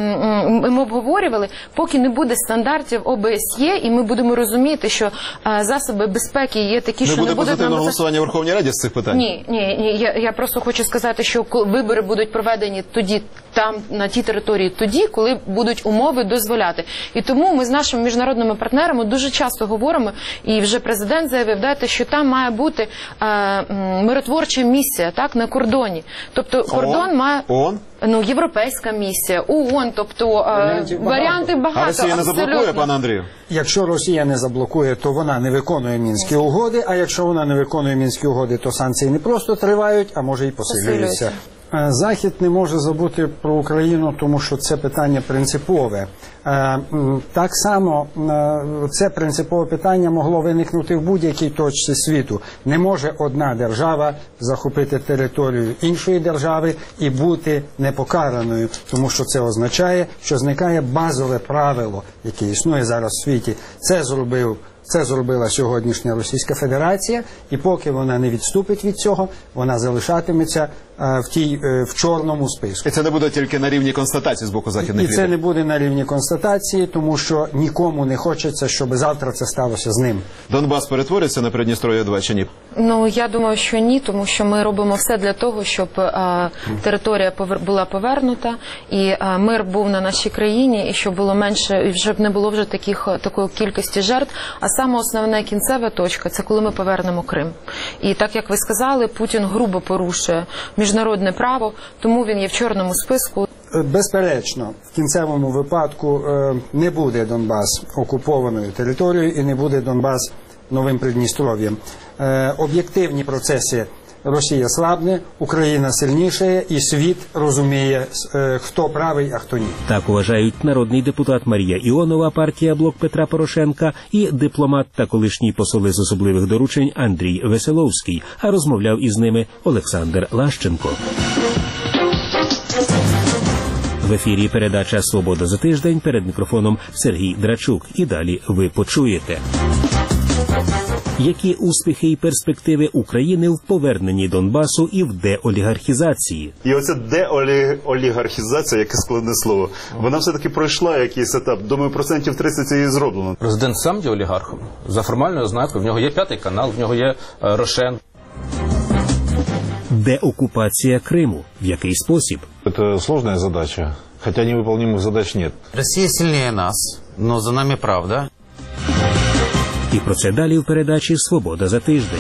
ми обговорювали, поки не буде стандартів ОБСЄ, і ми будемо розуміти, що засоби безпеки є такі, що не буде
позитивного голосування в Верховній Раді з цих питань?
Ні. Я просто хочу сказати, що вибори будуть проведені тоді, там, на тій території, тоді, коли будуть умови дозволяти. І тому ми з нашими міжнародними партнерами дуже часто говоримо, і вже президент заявив, що там має бути миротворча місія, на кордоні. Тобто кордон має...
ООН?
Європейська місія, ООН, тобто варіанти багато.
А Росія не заблокує, пане Андрію?
Якщо Росія не заблокує, то вона не виконує Мінські угоди, а якщо вона не виконує Мінські угоди, то санкції не просто тривають, а може і посилюються. Захід не може забути про Україну, тому що це питання принципове. Так само це принципове питання могло виникнути в будь-якій точці світу. Не може одна держава захопити територію іншої держави і бути непокараною, тому що це означає, що зникає базове правило, яке існує зараз в світі. Це зробив Це зробила сьогоднішня Російська Федерація, і поки вона не відступить від цього, вона залишатиметься в чорному списку.
І це не буде тільки на рівні констатації з боку західних лідерів?
І це не буде на рівні констатації, тому що нікому не хочеться, щоб завтра це сталося з ним.
Донбас перетвориться на Придністров'я 2 чи ні?
Ну, я думаю, що ні, тому що ми робимо все для того, щоб територія була повернута, і мир був на нашій країні, і щоб було менше, і щоб не було вже такої кількості жертв. А саме основна кінцева точка – це коли ми повернемо Крим. І так, як ви сказали, Путін грубо порушує міжнародне право, тому він є в чорному списку.
Безперечно, в кінцевому випадку не буде Донбас окупованою територією і не буде Донбас новим Придністров'ям. Об'єктивні процеси: Росія слабне, Україна сильніша, і світ розуміє, хто правий, а хто ні.
Так вважають народний депутат Марія Іонова, партія «Блок Петра Порошенка», і дипломат та колишній посол з особливих доручень Андрій Веселовський, а розмовляв із ними Олександр Лащенко. В ефірі передача «Свобода за тиждень», перед мікрофоном Сергій Драчук. І далі ви почуєте. Які успіхи і перспективи України в поверненні Донбасу і в деолігархізації?
І оця деолігархізація, яке складне слово, вона все-таки пройшла якийсь етап. Думаю, 30% її зроблено.
Президент сам є олігархом. За формальною ознакою. В нього є 5-й канал, в нього є Рошен.
Деокупація Криму. В який спосіб?
Это сложная задача, хотя невыполнимых задач нет.
Россия сильнее нас, но за нами правда.
І про це далі в передачі «Свобода за тиждень».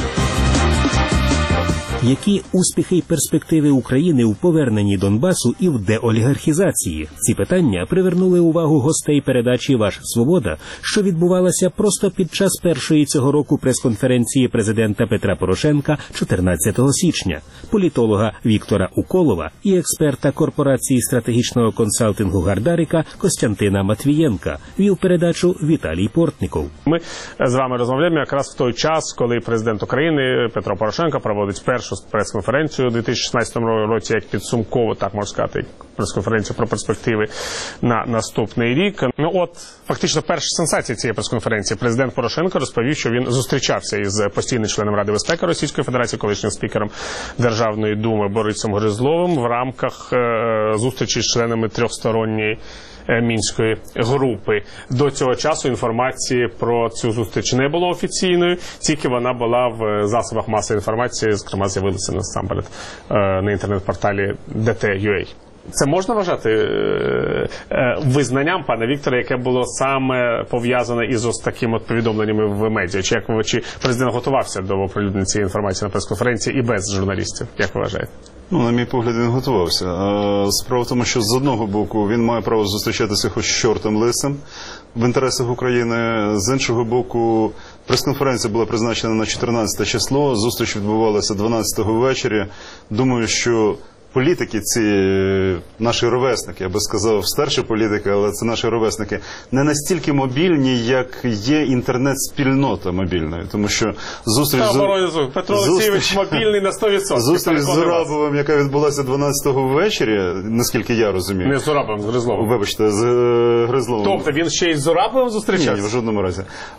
Які успіхи і перспективи України у поверненні Донбасу і в деолігархізації? Ці питання привернули увагу гостей передачі «Ваша свобода», що відбувалася просто під час першої цього року прес-конференції президента Петра Порошенка 14 січня, політолога Віктора Уколова і експерта корпорації стратегічного консалтингу «Гардарика» Костянтина Матвієнка. Вів передачу Віталій Портніков.
Ми з вами розмовляємо якраз в той час, коли президент України Петро Порошенко проводить першу прес-конференцію у 2016 році, як підсумково, так можна сказати, прес-конференцію про перспективи на наступний рік. Ну от, фактично, перша сенсація цієї прес-конференції. Президент Порошенко розповів, що він зустрічався із постійним членом Ради безпеки Російської Федерації, колишнім спікером Державної думи Борисом Гризловим в рамках зустрічі з членами трьохсторонньої Мінської групи. До цього часу інформації про цю зустріч не було офіційною, тільки вона була в засобах масової інформації, зокрема з'явилася насамперед на інтернет-порталі DT.ua. Це можна вважати визнанням, пане Вікторе, яке було саме пов'язане із ось такими повідомленнями в медіа? Чи президент готувався до оприлюднення цієї інформації на прес-конференції і без журналістів? Як ви вважаєте?
Ну, на мій погляд, він готувався. Справа в тому, що з одного боку він має право зустрічатися хоч з чортом лисим в інтересах України. З іншого боку, прес-конференція була призначена на 14 число, зустріч відбувалася 12-го ввечері. Думаю, що політики ці, наші ровесники, я би сказав, старші політики, але це наші ровесники, не настільки мобільні, як є інтернет-спільнота мобільною. Тому що зустріч
Петро Олексійович мобільний на 100%.
Зустріч з Зурабовим, яка відбулася 12-го ввечері, наскільки я розумію.
Не з Зурабовим, з Гризловим.
Вибачте, з Гризловим.
Тобто він ще й з Зурабовим зустрічався?
Ні, в жодному разі.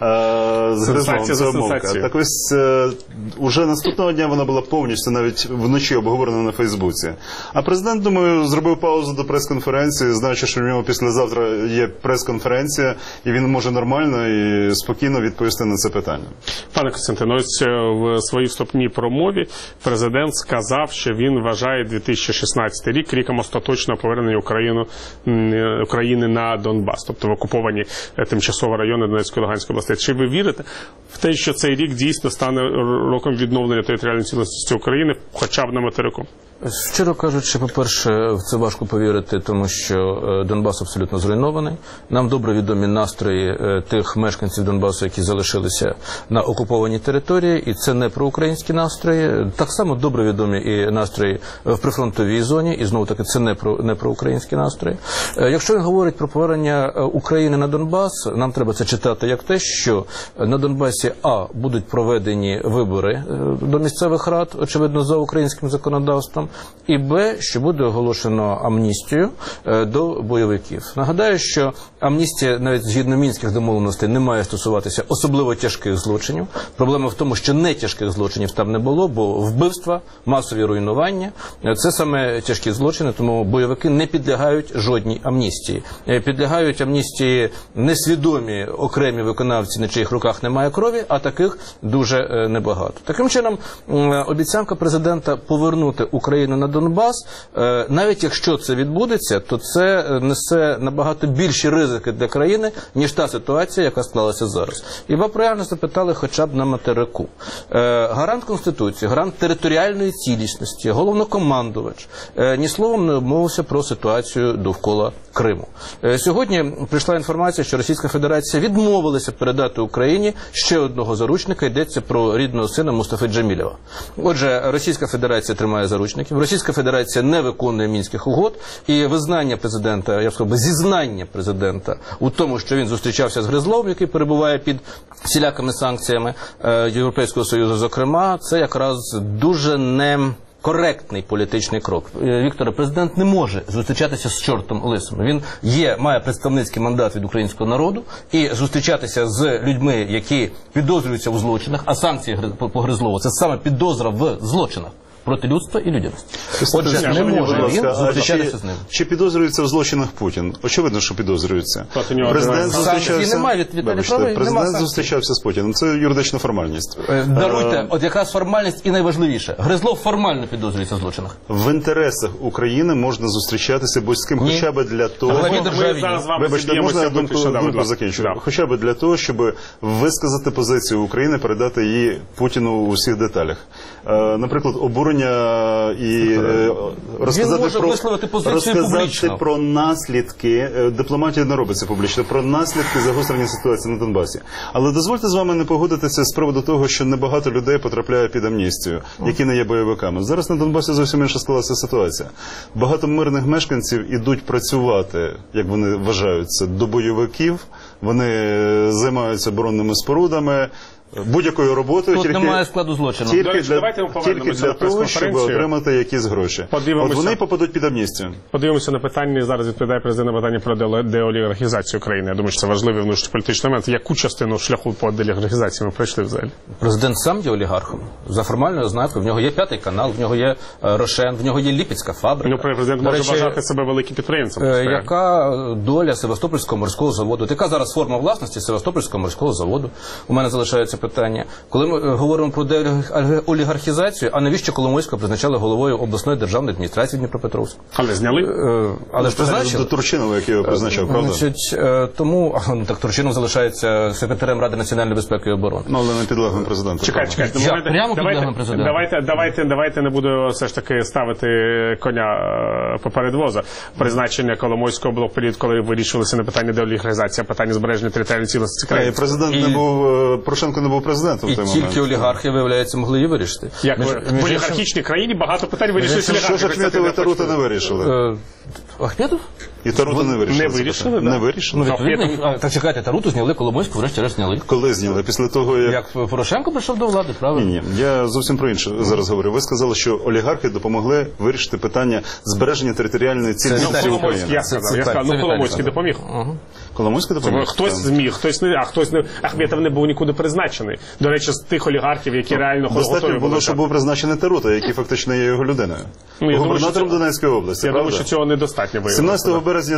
З Гризловим це обмовка. Так ось, уже наступного дня вона була повністю, навіть вночі обговорена на Фейсбуці. А президент, думаю, зробив паузу до прес-конференції, знаючи, що в нього післязавтра є прес-конференція, і він може нормально і спокійно відповісти на це питання. Пане
Костянтине, ось в своїй вступній промові президент сказав, що він вважає 2016 рік ріком остаточного повернення України на Донбас, тобто в окуповані тимчасово райони Донецької і Луганської областей. Чи ви вірите в те, що цей рік дійсно стане роком відновлення територіальної цілісності України, хоча б на материку?
Щиро кажучи, по-перше, в це важко повірити, тому що Донбас абсолютно зруйнований. Нам добре відомі настрої тих мешканців Донбасу, які залишилися на окупованій території, і це не проукраїнські настрої. Так само добре відомі і настрої в прифронтовій зоні, і знову-таки це не проукраїнські настрої. Якщо він говорить про повернення України на Донбас, нам треба це читати як те, що на Донбасі будуть проведені вибори до місцевих рад, очевидно, за українським законодавством, і б, що буде оголошено амністію до бойовиків. Нагадаю, що амністія навіть згідно мінських домовленостей не має стосуватися особливо тяжких злочинів. Проблема в тому, що не тяжких злочинів там не було, бо вбивства, масові руйнування – це саме тяжкі злочини, тому бойовики не підлягають жодній амністії. Підлягають амністії несвідомі окремі виконавці, на чиїх руках немає крові, а таких дуже небагато. Таким чином, обіцянка президента повернути Україну на Донбас, навіть якщо це відбудеться, то це несе набагато більші ризики для країни, ніж та ситуація, яка склалася зараз. І ви правильно запитали хоча б на материку. Гарант Конституції, гарант територіальної цілісності, головнокомандувач ні словом не обмовився про ситуацію довкола Криму. Сьогодні прийшла інформація, що Російська Федерація відмовилася передати Україні ще одного заручника, йдеться про рідного сина Мустафи Джемілєва. Отже, Російська Федерація тримає заручників, Російська Федерація не виконує Мінських угод, і визнання президента, я б сказав, зізнання президента у тому, що він зустрічався з Гризловим, який перебуває під всілякими санкціями Європейського Союзу, зокрема, це якраз дуже коректний політичний крок. Вікторе, президент не може зустрічатися з чортом лисим. Він має представницький мандат від українського народу, і зустрічатися з людьми, які підозрюються у злочинах, а санкції по Гризлову – це саме підозра в злочинах проти людства і людяності. Отже, не може він зустрічатися з ним.
Чи підозрюється в злочинах Путін? Очевидно, що підозрюється. Президент зустрічався з Путіним. Це юридична формальність.
Даруйте, от якраз формальність і найважливіше. Гризлов формально підозрюється в злочинах.
В інтересах України можна зустрічатися будь-з-ким, хоча б для того... Вибачте, можна я думку закінчу? Хоча б для того, щоб висказати позицію України, передати її Путіну у всіх деталях. Наприклад, обурення і розказати про наслідки, дипломатія не робиться публічно, про наслідки загострення ситуації на Донбасі. Але дозвольте з вами не погодитися з приводу того, що небагато людей потрапляє під амністію, які не є бойовиками. Зараз на Донбасі зовсім інша склалася ситуація. Багато мирних мешканців ідуть працювати, як вони вважаються, до бойовиків, вони займаються оборонними спорудами, будь-якою роботою,
тут немає складу злочину.
Тільки для того, щоб отримати якісь гроші. От вони попадуть під амністію.
Подивимося на питання, зараз відповідає президент на питання про деолігархізацію країни. Я думаю, що це важливий внутрішньополітичний момент. Яку частину шляху по деолігархізації ми пройшли взагалі?
Президент сам є олігархом. За формальною ознакою. В нього є П'ятий канал, в нього є Рошен, в нього є Ліпецька фабрика.
Президент може вважати себе великим підприємцем.
Яка доля Севастопольського морського заводу? Яка зараз форма власності Севастопольського морського заводу? У мене залишається питання. Коли ми говоримо про деолігархізацію, а навіщо Коломойського призначали головою обласної державної адміністрації Дніпропетровська?
Але зняли?
Але ж призначили. До Турчинова, який його призначав, правда?
Тому, так Турчинов залишається секретарем Ради національної безпеки і оборони.
Ну, але не підлеглим президентом.
Чекайте.
Прямо підлеглим президентом.
Давайте не буду все ж таки ставити коня поперед воза. Призначення Коломойського було в період, коли вирішувалися не питання деолігархізації, а питання збереження територіальної цілісності країни.
Порошенко не був президентом.
І тільки олігархи, виявляється, могли її вирішити.
Як в олігархічній країні багато питань вирішується олігархи.
Що ж Ахметов і Тарута не вирішили?
Ахметов?
І Таруту не вирішили.
Не вирішили,
не вирішили.
Так чекайте, Таруту зняли, Коломойську врешті-решт зняли.
Коли зняли? Після того, як
Порошенко прийшов до влади, правильно?
Ні, я зовсім про інше зараз говорю. Ви сказали, що олігархи допомогли вирішити питання збереження територіальної цілісності України.
Я сказав, Коломойський допоміг.
Коломойський допоміг?
Хтось зміг, хтось не, а хтось не. Ахметов не був нікуди призначений. До речі, з тих олігархів, які реально готові були.
Достатньо було, що був призначений Тарута, який фактично є його людиною. Губернатором Донецької області, правда?
Я думаю, що цього недостатньо виявилося.
17 березня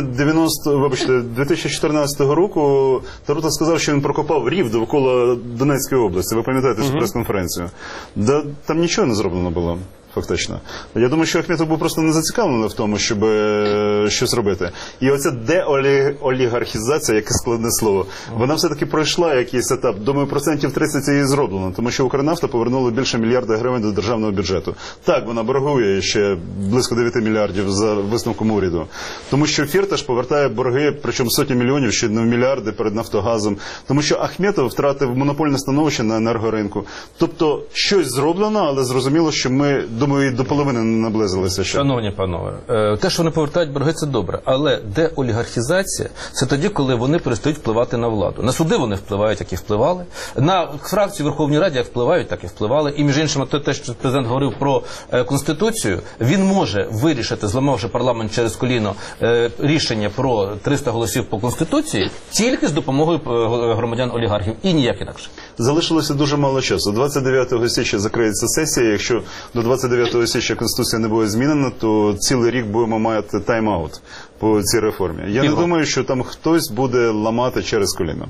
2014 року Тарута сказав, що він прокопав рів довкола Донецької області. Ви пам'ятаєте цю прес-конференцію? Там нічого не зроблено було. Фактично. Я думаю, що Ахметов був просто не зацікавлений в тому, щоб щось робити. І оця деолігархізація, яке складне слово, вона все-таки пройшла якийсь етап. Думаю, 30% її зроблено, тому що Укрнафта повернула більше мільярда гривень до державного бюджету. Так, вона боргує ще близько 9 мільярдів за висновком уряду. Тому що Фірташ повертає борги, причому сотні мільйонів, ще не в мільярди перед Нафтогазом. Тому що Ахметов втратив монопольне становище на енергоринку. Тобто, щось зроблено, але зрозуміло, що ми думаю, і до половини не наблизилися ще.
Шановні панове, те, що вони повертають борги, це добре. Але деолігархізація – це тоді, коли вони перестають впливати на владу. На суди вони впливають, як і впливали. На фракції Верховній Раді як впливають, так і впливали. І, між іншим, те, що президент говорив про Конституцію, він може вирішити, зламавши парламент через коліно, рішення про 300 голосів по Конституції тільки з допомогою громадян олігархів. І ніяк інакше.
Залишилося дуже мало часу. 29 січня закриється сесія. Якщо до 29 січня Конституція не буде змінена, то цілий рік будемо мати тайм-аут по цій реформі. Я не думаю, що там хтось буде ламати через коліно.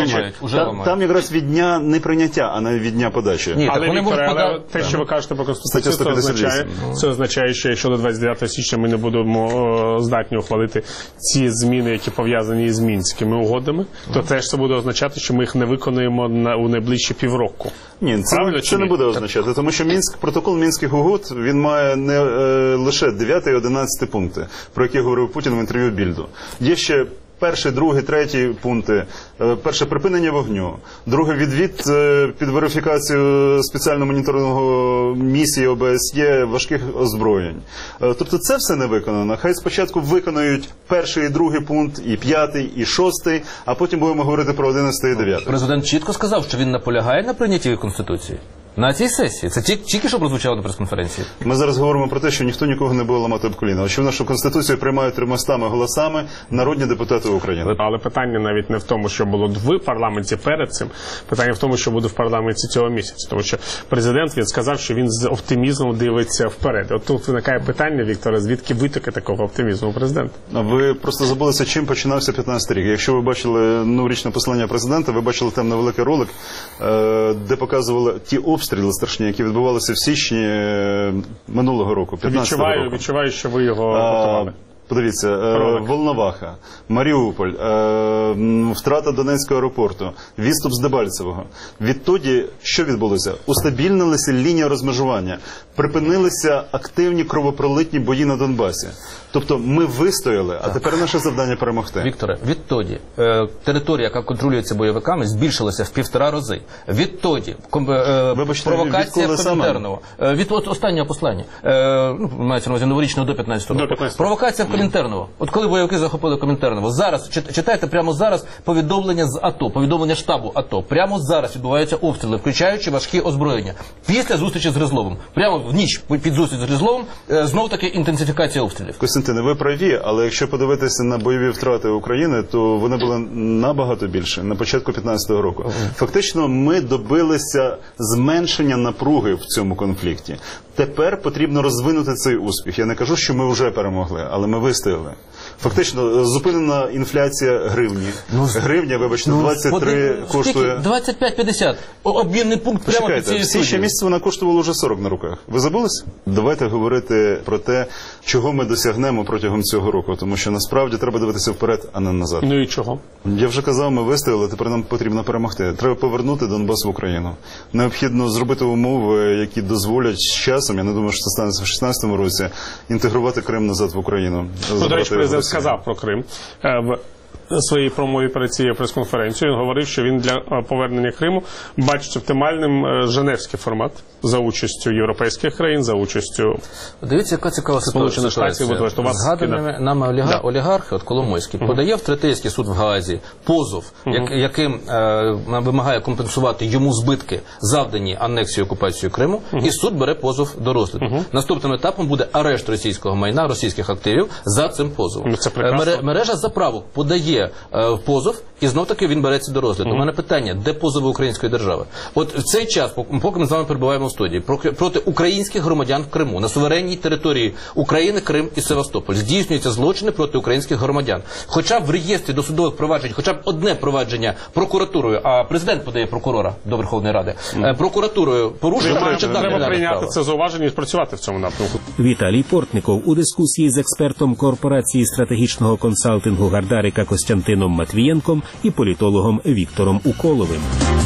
Там якраз від дня не прийняття, а навіть від дня подачі.
Ні, але, Вікторе, але те, що ви кажете про Конституцію, це означає, що якщо до 29 січня ми не будемо здатні ухвалити ці зміни, які пов'язані з Мінськими угодами, то теж це буде означати, що ми їх не виконуємо у найближчі півроку.
Ні, це не буде означати, тому що протокол Мінських угод, він має не лише 9 і 11 пункти, про які говорив Путін в інтерв'ю Більду. Є ще перший, другий, третій пункти. Перше, припинення вогню. Друге, відвід під верифікацію спеціального моніторингового місії ОБСЄ важких озброєнь. Тобто це все не виконано. Хай спочатку виконують перший і другий пункт, і п'ятий, і шостий, а потім будемо говорити про 11 і 9.
Президент чітко сказав, що він наполягає на прийнятті Конституції. На цій сесії. Це тільки що прозвучало на прес-конференції.
Ми зараз говоримо про те, що ніхто нікого не буде ламати об коліна. Очевидно, що Конституцію приймають 300 голосами народні депутати України.
Але питання навіть не в тому, що було в парламенті перед цим. Питання в тому, що буде в парламенті цього місяця. Тому що президент, він сказав, що він з оптимізмом дивиться вперед. От тут виникає питання, Вікторе, звідки витоки такого оптимізму у президента?
Ви просто забулися, чим починався 15 рік. Якщо ви бачили новорічне послання президента, ви бачили там невеликий ролик, де показували ті обстріли страшні, які відбувалися в січні минулого року, 15 року.
Відчуваю, що ви його готували.
Подивіться, Волноваха, Маріуполь, втрата Донецького аеропорту, відступ з Дебальцевого. Відтоді, що відбулося? Устабільнилася лінія розмежування, припинилися активні кровопролитні бої на Донбасі. Тобто ми вистояли, а тепер наше завдання перемогти.
Вікторе, відтоді територія, яка контролюється бойовиками, збільшилася в 1,5 рази. Відтоді провокація в Комінтерново. Від останнього послання, мається на увазі новорічного до 15 року. Провокація в Комінтерново. От коли бойовики захопили Комінтерново, зараз, читайте прямо зараз повідомлення з АТО, повідомлення штабу АТО. Прямо зараз відбуваються обстріли, включаючи важкі озброєння. Після зустрічі з Гризловим, прямо в ніч під зустріч з Гризловим, знов таки інтенсифікація обстрілів.
Костянтине, ви праві, але якщо подивитися на бойові втрати України, то вони були набагато більше на початку 15-го року. Фактично, ми добилися зменшення напруги в цьому конфлікті. Тепер потрібно розвинути цей успіх. Я не кажу, що ми вже перемогли, але ми вистояли. Фактично, зупинена інфляція гривні. Гривня, вибачте, 23 коштує...
25-50. Обмінний пункт прямо під цією студією.
В січні місяці вона коштувала вже 40 на руках. Ви забулись? Давайте говорити про те, чого ми досягнемо протягом цього року. Тому що насправді треба дивитися вперед, а не назад.
Ну і чого?
Я вже казав, ми вистояли, тепер нам потрібно перемогти. Треба повернути Донбас в Україну. Необхідно зробити умови, які дозволять з часом, я не думаю, що це станеться в 16-му році, інтегрувати Крим назад в Україну.
До речі, президент сказав про Крим в своїй промові перед цією прес-конференцією. Він говорив, що він для повернення Криму бачить оптимальним женевський формат за участю європейських країн, за участю
Дивіться, яка цікава ситуація. Згаданими нами олігархи, от Коломойський, подає в Третейський суд в Гаазі позов, яким вимагає компенсувати йому збитки, завдані анексією і окупацією Криму, і суд бере позов до розгляду. Наступним етапом буде арешт російського майна, російських активів за цим позовом. Мережа заправок подає позов, і знов-таки він береться до розгляду. У мене питання, де позови української держави? От в цей час, поки ми з вами перебуваємо в студії, проти українських громадян в Криму, на суверенній території України, Крим і Севастополь, здійснюються злочини проти українських громадян. Хоча б в реєстрі досудових проваджень, хоча б одне провадження прокуратурою, а президент подає прокурора до Верховної Ради, прокуратурою порушено,
треба прийняти це зауваження і спрацювати в цьому напрямку.
Віталій Портников у дискусії з експертом корпорації стратегічного консалтингу Гардарика Костянтином Матвієнком і політологом Віктором Уколовим.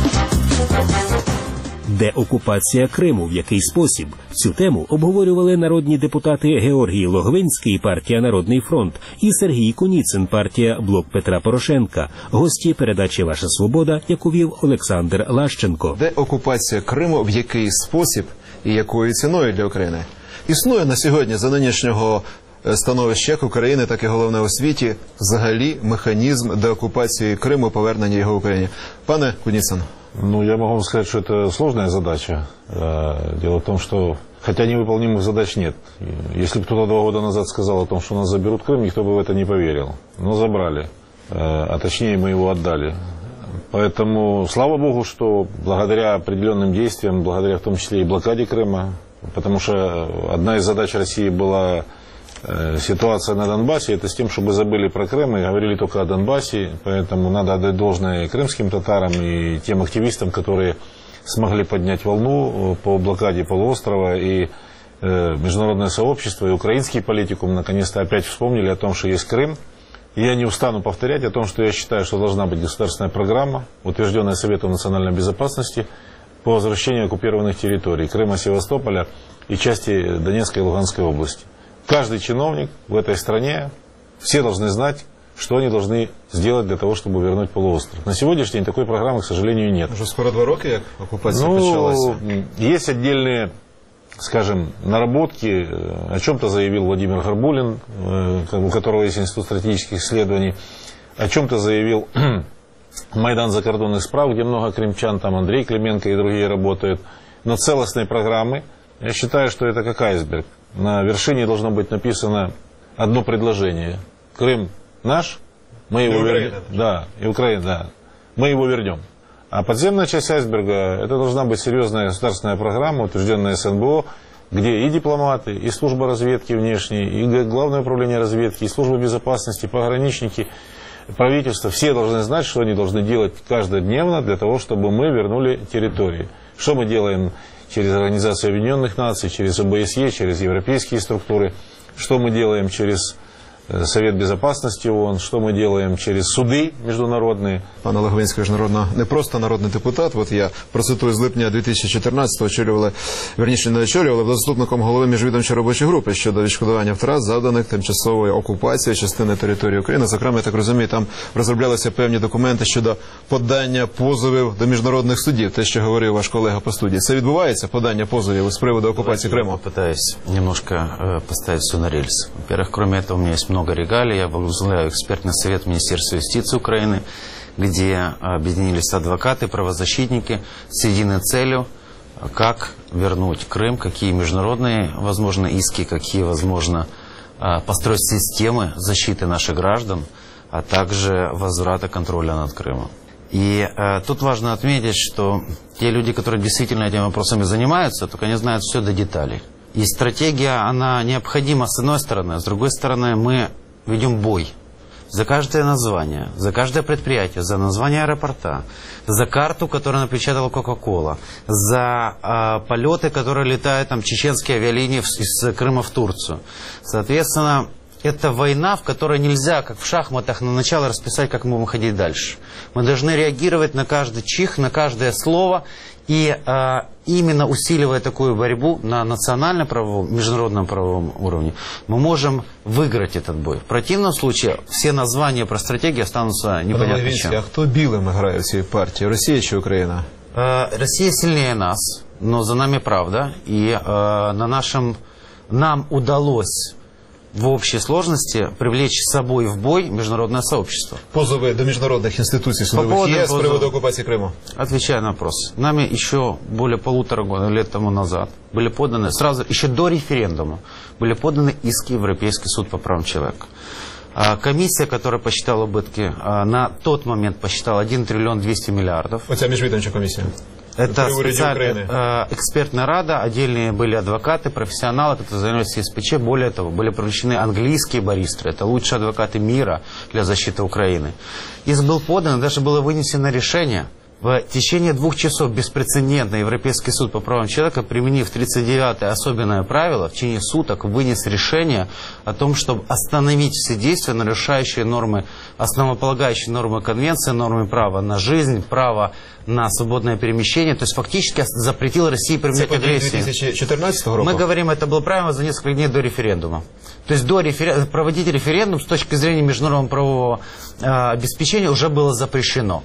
Деокупація Криму, в який спосіб? Цю тему обговорювали народні депутати Георгій Логвинський, партія «Народний фронт», і Сергій Куніцин, партія «Блок Петра Порошенка». Гості передачі «Ваша свобода», яку вів Олександр Лащенко.
Деокупація Криму, в який спосіб? і якою ціною для України. Існує на сьогодні за нинішнього становища як України, так і головне у світі взагалі механізм деокупації Криму, повернення його Україні. Пане Куницин.
Ну, я могу вам сказать, что это сложная задача. Дело в том, что хотя невыполнимых задач нет. Если бы кто-то 2 года назад сказал о том, что нас заберут Крым, никто бы в это не поверил. Но забрали. А точнее, мы его отдали. Поэтому, слава Богу, что благодаря определенным действиям, благодаря в том числе и блокаде Крыма, потому что одна из задач России была ситуация на Донбассе, это с тем, чтобы забыли про Крым и говорили только о Донбассе, поэтому надо отдать должное и крымским татарам, и тем активистам, которые смогли поднять волну по блокаде полуострова, и международное сообщество, и украинский политикум наконец-то опять вспомнили о том, что есть Крым. И я не устану повторять о том, что я считаю, что должна быть государственная программа, утвержденная Советом национальной безопасности, по возвращению оккупированных территорий Крыма, Севастополя и части Донецкой и Луганской области. Каждый чиновник в этой стране, все должны знать, что они должны сделать для того, чтобы вернуть полуостров. На сегодняшний день такой программы, к сожалению, нет.
Уже скоро 2 роки, как оккупация началась.
Есть отдельные, скажем, наработки. О чем-то заявил Владимир Горбулин, у которого есть Институт стратегических исследований. О чем-то заявил Майдан закордонных справ, где много крымчан, там Андрей Клименко и другие работают. Но целостной программы, я считаю, что это как айсберг. На вершине должно быть написано одно предложение. Крым наш, мы его вернем. Да, и Украина, да. Мы его вернем. А подземная часть айсберга, это должна быть серьезная государственная программа, утвержденная СНБО, где и дипломаты, и служба разведки внешней, и Главное управление разведки, и служба безопасности, пограничники, правительство, все должны знать, что они должны делать каждодневно для того, чтобы мы вернули территории. Что мы делаем через Организацию Объединенных Наций, через ОБСЕ, через европейские структуры, что мы делаем через Совет Безопасности ООН, что мы делаем через суди міжнародні.
Пан Олег Винський ж не просто народний депутат. От я процитую, з липня 2014-го очолювали, верніше не очолювали, був заступником голови міжвідомчої робочої групи щодо відшкодування втрат, завданих тимчасовою окупацією частини території України. Зокрема, я так розумію, там розроблялися певні документи щодо подання позовів до міжнародних судів. Те, що говорив ваш колега по студії. Це відбувається, подання позовів з приводу окупації Криму?
Попытаюсь немножко поставить все на рельсы. Во-первых, кроме этого, у меня есть много регалий. Я возглавляю экспертный совет Министерства юстиции Украины, где объединились адвокаты, правозащитники с единой целью, как вернуть Крым, какие международные, возможно, иски, какие, возможно, построить системы защиты наших граждан, а также возврата контроля над Крымом. И тут важно отметить, что те люди, которые действительно этими вопросами занимаются, только они знают все до деталей. И стратегия, она необходима с одной стороны, а с другой стороны мы ведем бой за каждое название, за каждое предприятие, за название аэропорта, за карту, которую напечатала Кока-Кола, за полеты, которые летают там чеченские авиалинии из Крыма в Турцию. Соответственно, это война, в которой нельзя, как в шахматах, на начало расписать, как мы будем ходить дальше. Мы должны реагировать на каждый чих, на каждое слово. И именно усиливая такую борьбу на национально-правовом, международном правовом уровне, мы можем выиграть этот бой. В противном случае все названия про стратегию останутся непонятно чем.
А кто белым играет в этой партии? Россия или Украина?
Россия сильнее нас, но за нами правда. И нам удалось в общей сложности привлечь с собой в бой международное сообщество.
Позовы до международных институций судовых ЕС с приводу оккупации Крыма?
Отвечаю на вопрос. Нами еще более 1,5 лет тому назад были поданы, сразу, еще до референдума, были поданы иски в Европейский суд по правам человека. Комиссия, которая посчитала убытки, на тот момент посчитала 1 триллион 200 миллиардов.
Это межведомчая комиссия?
Это специальная экспертная рада, отдельные были адвокаты, профессионалы, которые занимались СПЧ. Более того, были привлечены английские баристы, это лучшие адвокаты мира для защиты Украины. Иск был подан, даже было вынесено решение. В течение 2 часов беспрецедентно Европейский суд по правам человека, применив 39-е особенное правило, в течение суток вынес решение о том, чтобы остановить все действия, нарушающие нормы, основополагающие нормы Конвенции, нормы права на жизнь, право на свободное перемещение. То есть фактически запретил России применять агрессию.
2014 года?
Мы говорим, это было правило за несколько дней до референдума. То есть проводить референдум с точки зрения международного правового обеспечения уже было запрещено.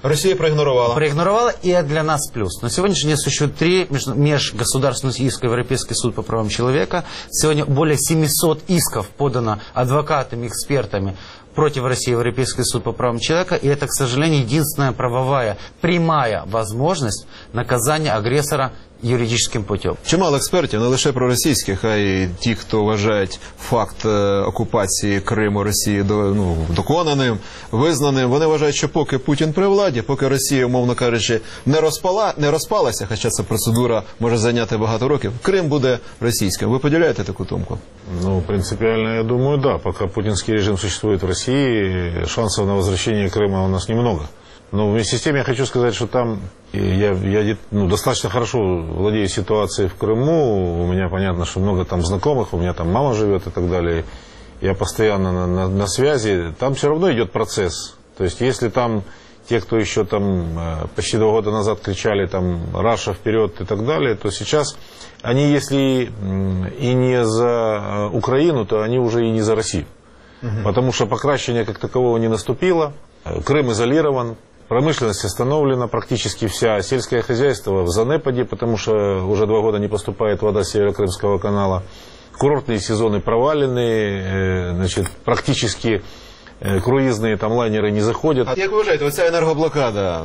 Россия проигнорировала.
Проигнорировала, и для нас плюс. На сегодняшний день существует 3 межгосударственных иска в Европейский суд по правам человека. Сегодня более 700 исков подано адвокатами, экспертами против России в Европейский суд по правам человека. И это, к сожалению, единственная правовая, прямая возможность наказания агрессора юридичним путем.
Чимало експертів, не лише проросійських, а й ті, хто вважають факт окупації Криму Росії доконаним, визнаним, вони вважають, що поки Путін при владі, поки Росія, умовно кажучи, не розпалася, хоча ця процедура може зайняти багато років, Крим буде російським. Ви поділяєте таку думку?
Ну, принципиально, я думаю, да. Пока путинский режим существует в России, шансов на возвращение Крыма у нас немного. Но вместе с тем я хочу сказать, что там я достаточно хорошо владею ситуацией в Крыму. У меня понятно, что много там знакомых, у меня там мама живет и так далее. Я постоянно на связи. Там все равно идет процесс. То есть если там те, кто еще там почти 2 года назад кричали там «Раша вперед» и так далее, то сейчас они, если и не за Украину, то они уже и не за Россию. Потому что покращения как такового не наступило. Крым изолирован. Промышленность остановлена, практически вся. Сельское хозяйство в занепаде, потому что уже 2 года не поступает вода с Северо-Крымского канала. Курортные сезоны провалены, значит, практически круїзні там лайнери не заходять.
А як ви вважаєте, оця енергоблокада,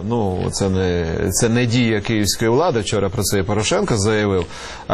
це не дія київської влади, вчора про це і Порошенко заявив,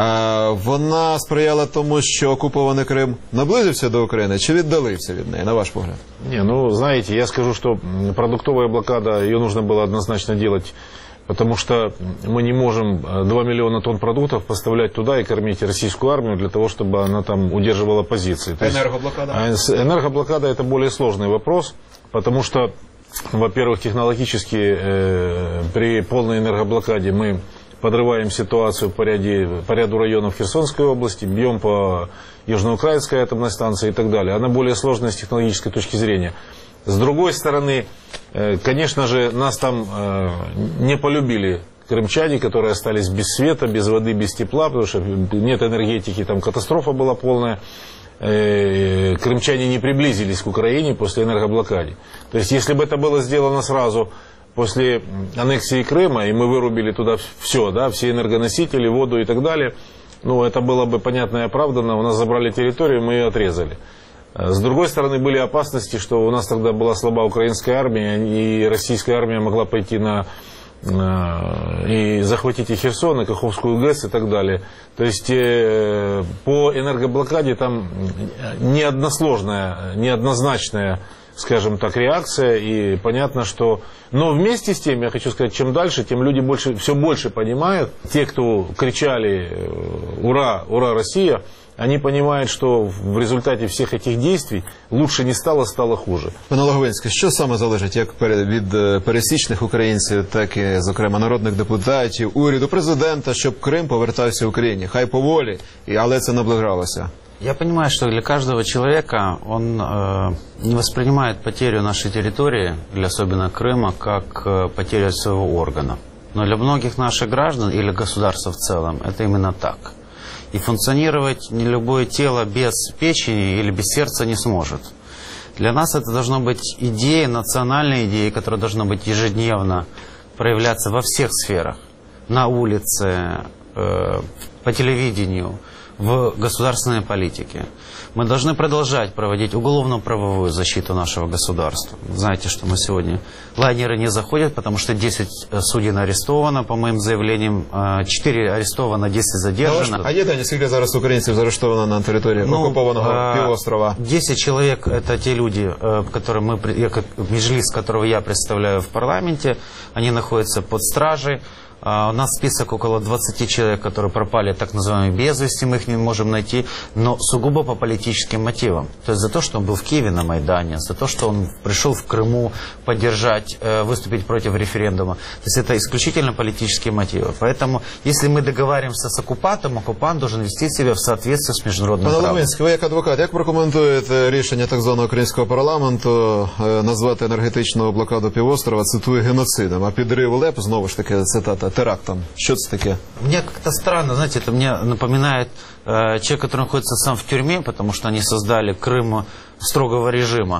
вона сприяла тому, що окупований Крим наблизився до України чи віддалився від неї, на ваш погляд?
Не, знаете, я скажу, что продуктовая блокада, ее нужно было однозначно делать, потому что мы не можем 2 миллиона тонн продуктов поставлять туда и кормить российскую армию для того, чтобы она там удерживала позиции.
Энергоблокада?
Энергоблокада – это более сложный вопрос, потому что, во-первых, технологически при полной энергоблокаде мы подрываем ситуацию по ряду районов Херсонской области, бьем по Южноукраинской атомной станции и так далее. Она более сложная с технологической точки зрения. С другой стороны, конечно же, нас там не полюбили крымчане, которые остались без света, без воды, без тепла, потому что нет энергетики, там катастрофа была полная. Крымчане не приблизились к Украине после энергоблокады. То есть, если бы это было сделано сразу после аннексии Крыма, и мы вырубили туда все, да, все энергоносители, воду и так далее, это было бы понятно и оправданно, у нас забрали территорию, мы ее отрезали. С другой стороны, были опасности, что у нас тогда была слаба украинская армия, и российская армия могла пойти и захватить и Херсон, и Каховскую ГЭС и так далее. То есть по энергоблокаде там неоднозначная, скажем так, реакция, и понятно, что... Но вместе с тем, я хочу сказать, чем дальше, тем люди все больше понимают. Те, кто кричали «Ура, ура, Россия!», они понимают, что в результате всех этих действий лучше не стало, стало хуже.
Пане Логвинський, що саме залежить як від пересічних українців, так і, зокрема, народних депутатів, уряду, президента, щоб Крим повертався Україні? Хай поволі, але це наближалося.
Я понимаю, что для каждого человека он не воспринимает потерю нашей территории, или особенно Крыма, как потерю своего органа. Но для многих наших граждан или государства в целом это именно так. И функционировать любое тело без печени или без сердца не сможет. Для нас это должно быть идея, национальная идея, которая должна быть ежедневно проявляться во всех сферах. На улице, по телевидению, в государственной политике. Мы должны продолжать проводить уголовно-правовую защиту нашего государства. Знаете, что мы сегодня... Лайнеры не заходят, потому что 10 суден арестовано, по моим заявлениям, 4 арестовано, 10 задержано.
А є скільки зараз українців заарештовано на території окупованного півострова?
10 человек – это те люди, Меджлис, которого я представляю в парламенте. Они находятся под стражей. У нас список около 20 человек, которые пропали, так называемые без вести, мы их не можем найти, но сугубо по политическим мотивам. То есть за то, что он был в Киеве на Майдане, за то, что он пришел в Крыму поддержать, выступить против референдума. То есть это исключительно политические мотивы. Поэтому, если мы договариваемся с оккупантом, оккупант должен вести себя в соответствии с международным правом.
Пане Логвинський, ви як адвокат, як прокоментуєте рішення так званого українського парламенту назвати енергетичну блокаду півострова, цитую, геноцидом, а підрив ЛЕП, знову ж таки, цитата, терактом? Что это такое?
Мне как-то странно, знаете, это мне напоминает человек, который находится сам в тюрьме, потому что они создали Крым строгого режима.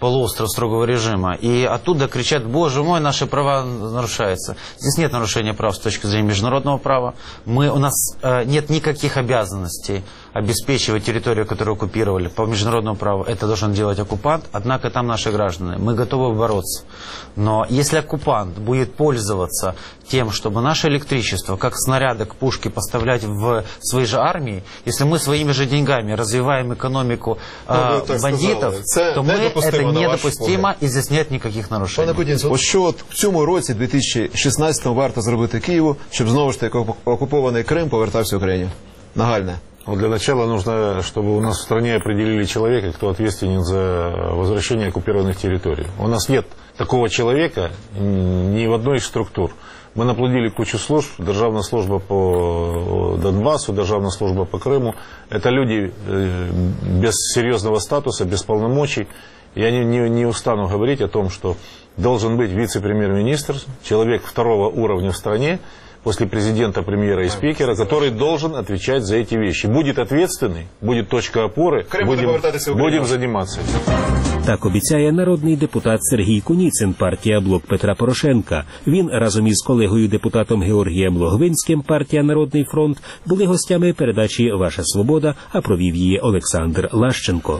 полуостров строгого режима, и оттуда кричат: боже мой, наши права нарушаются. Здесь нет нарушения прав с точки зрения международного права. У нас нет никаких обязанностей обеспечивать территорию, которую оккупировали по международному праву. Это должен делать оккупант, однако там наши граждане. Мы готовы бороться. Но если оккупант будет пользоваться тем, чтобы наше электричество, как снаряды к пушке, поставлять в свои же армии, если мы своими же деньгами развиваем экономику бандитов, то это недопустимо, і здесь нет ніяких нарушень.
Пане Путін, що от в цьому році, 2016-му, варто зробити Києву, щоб знову ж таки окупований Крим повертався Україні? Нагальне.
Для начала нужно, чтобы у нас в стране определили человека, кто ответственен за возвращение оккупированных территорий. У нас нет такого человека ни в одной из структур. Мы наплодили кучу служб, Державная служба по Донбассу, Державная служба по Крыму. Это люди без серьезного статуса, без полномочий. Я не устану говорить о том, что должен быть вице-премьер-министр, человек второго уровня в стране, после президента, премьера и спикера, который должен отвечать за эти вещи. Будет ответственный, будет точка опоры, будем заниматься.
Так обіцяє народний депутат Сергій Куніцин, партія «Блок Петра Порошенка». Він разом із колегою-депутатом Георгієм Логвинським, партія «Народний фронт», були гостями передачі «Ваша свобода», а провів її Олександр Лащенко.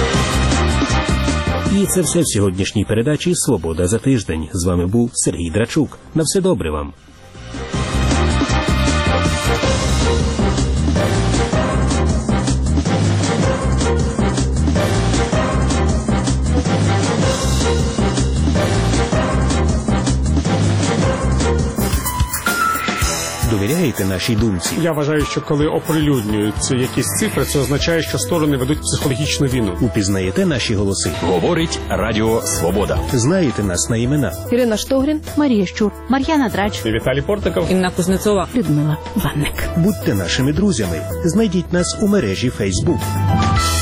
І це все в сьогоднішній передачі «Свобода за тиждень». З вами був Сергій Драчук. На все добре вам. Довіряєте нашій думці?
Я вважаю, що коли оприлюднюються якісь цифри, це означає, що сторони ведуть психологічну війну.
Упізнаєте наші голоси?
Говорить Радіо Свобода.
Знаєте нас на імена?
Ірина Штогрін, Марія Щур, Мар'яна Драч,
Віталій Портников,
Інна Кузнецова, Людмила Ванник.
Будьте нашими друзями. Знайдіть нас у мережі Facebook.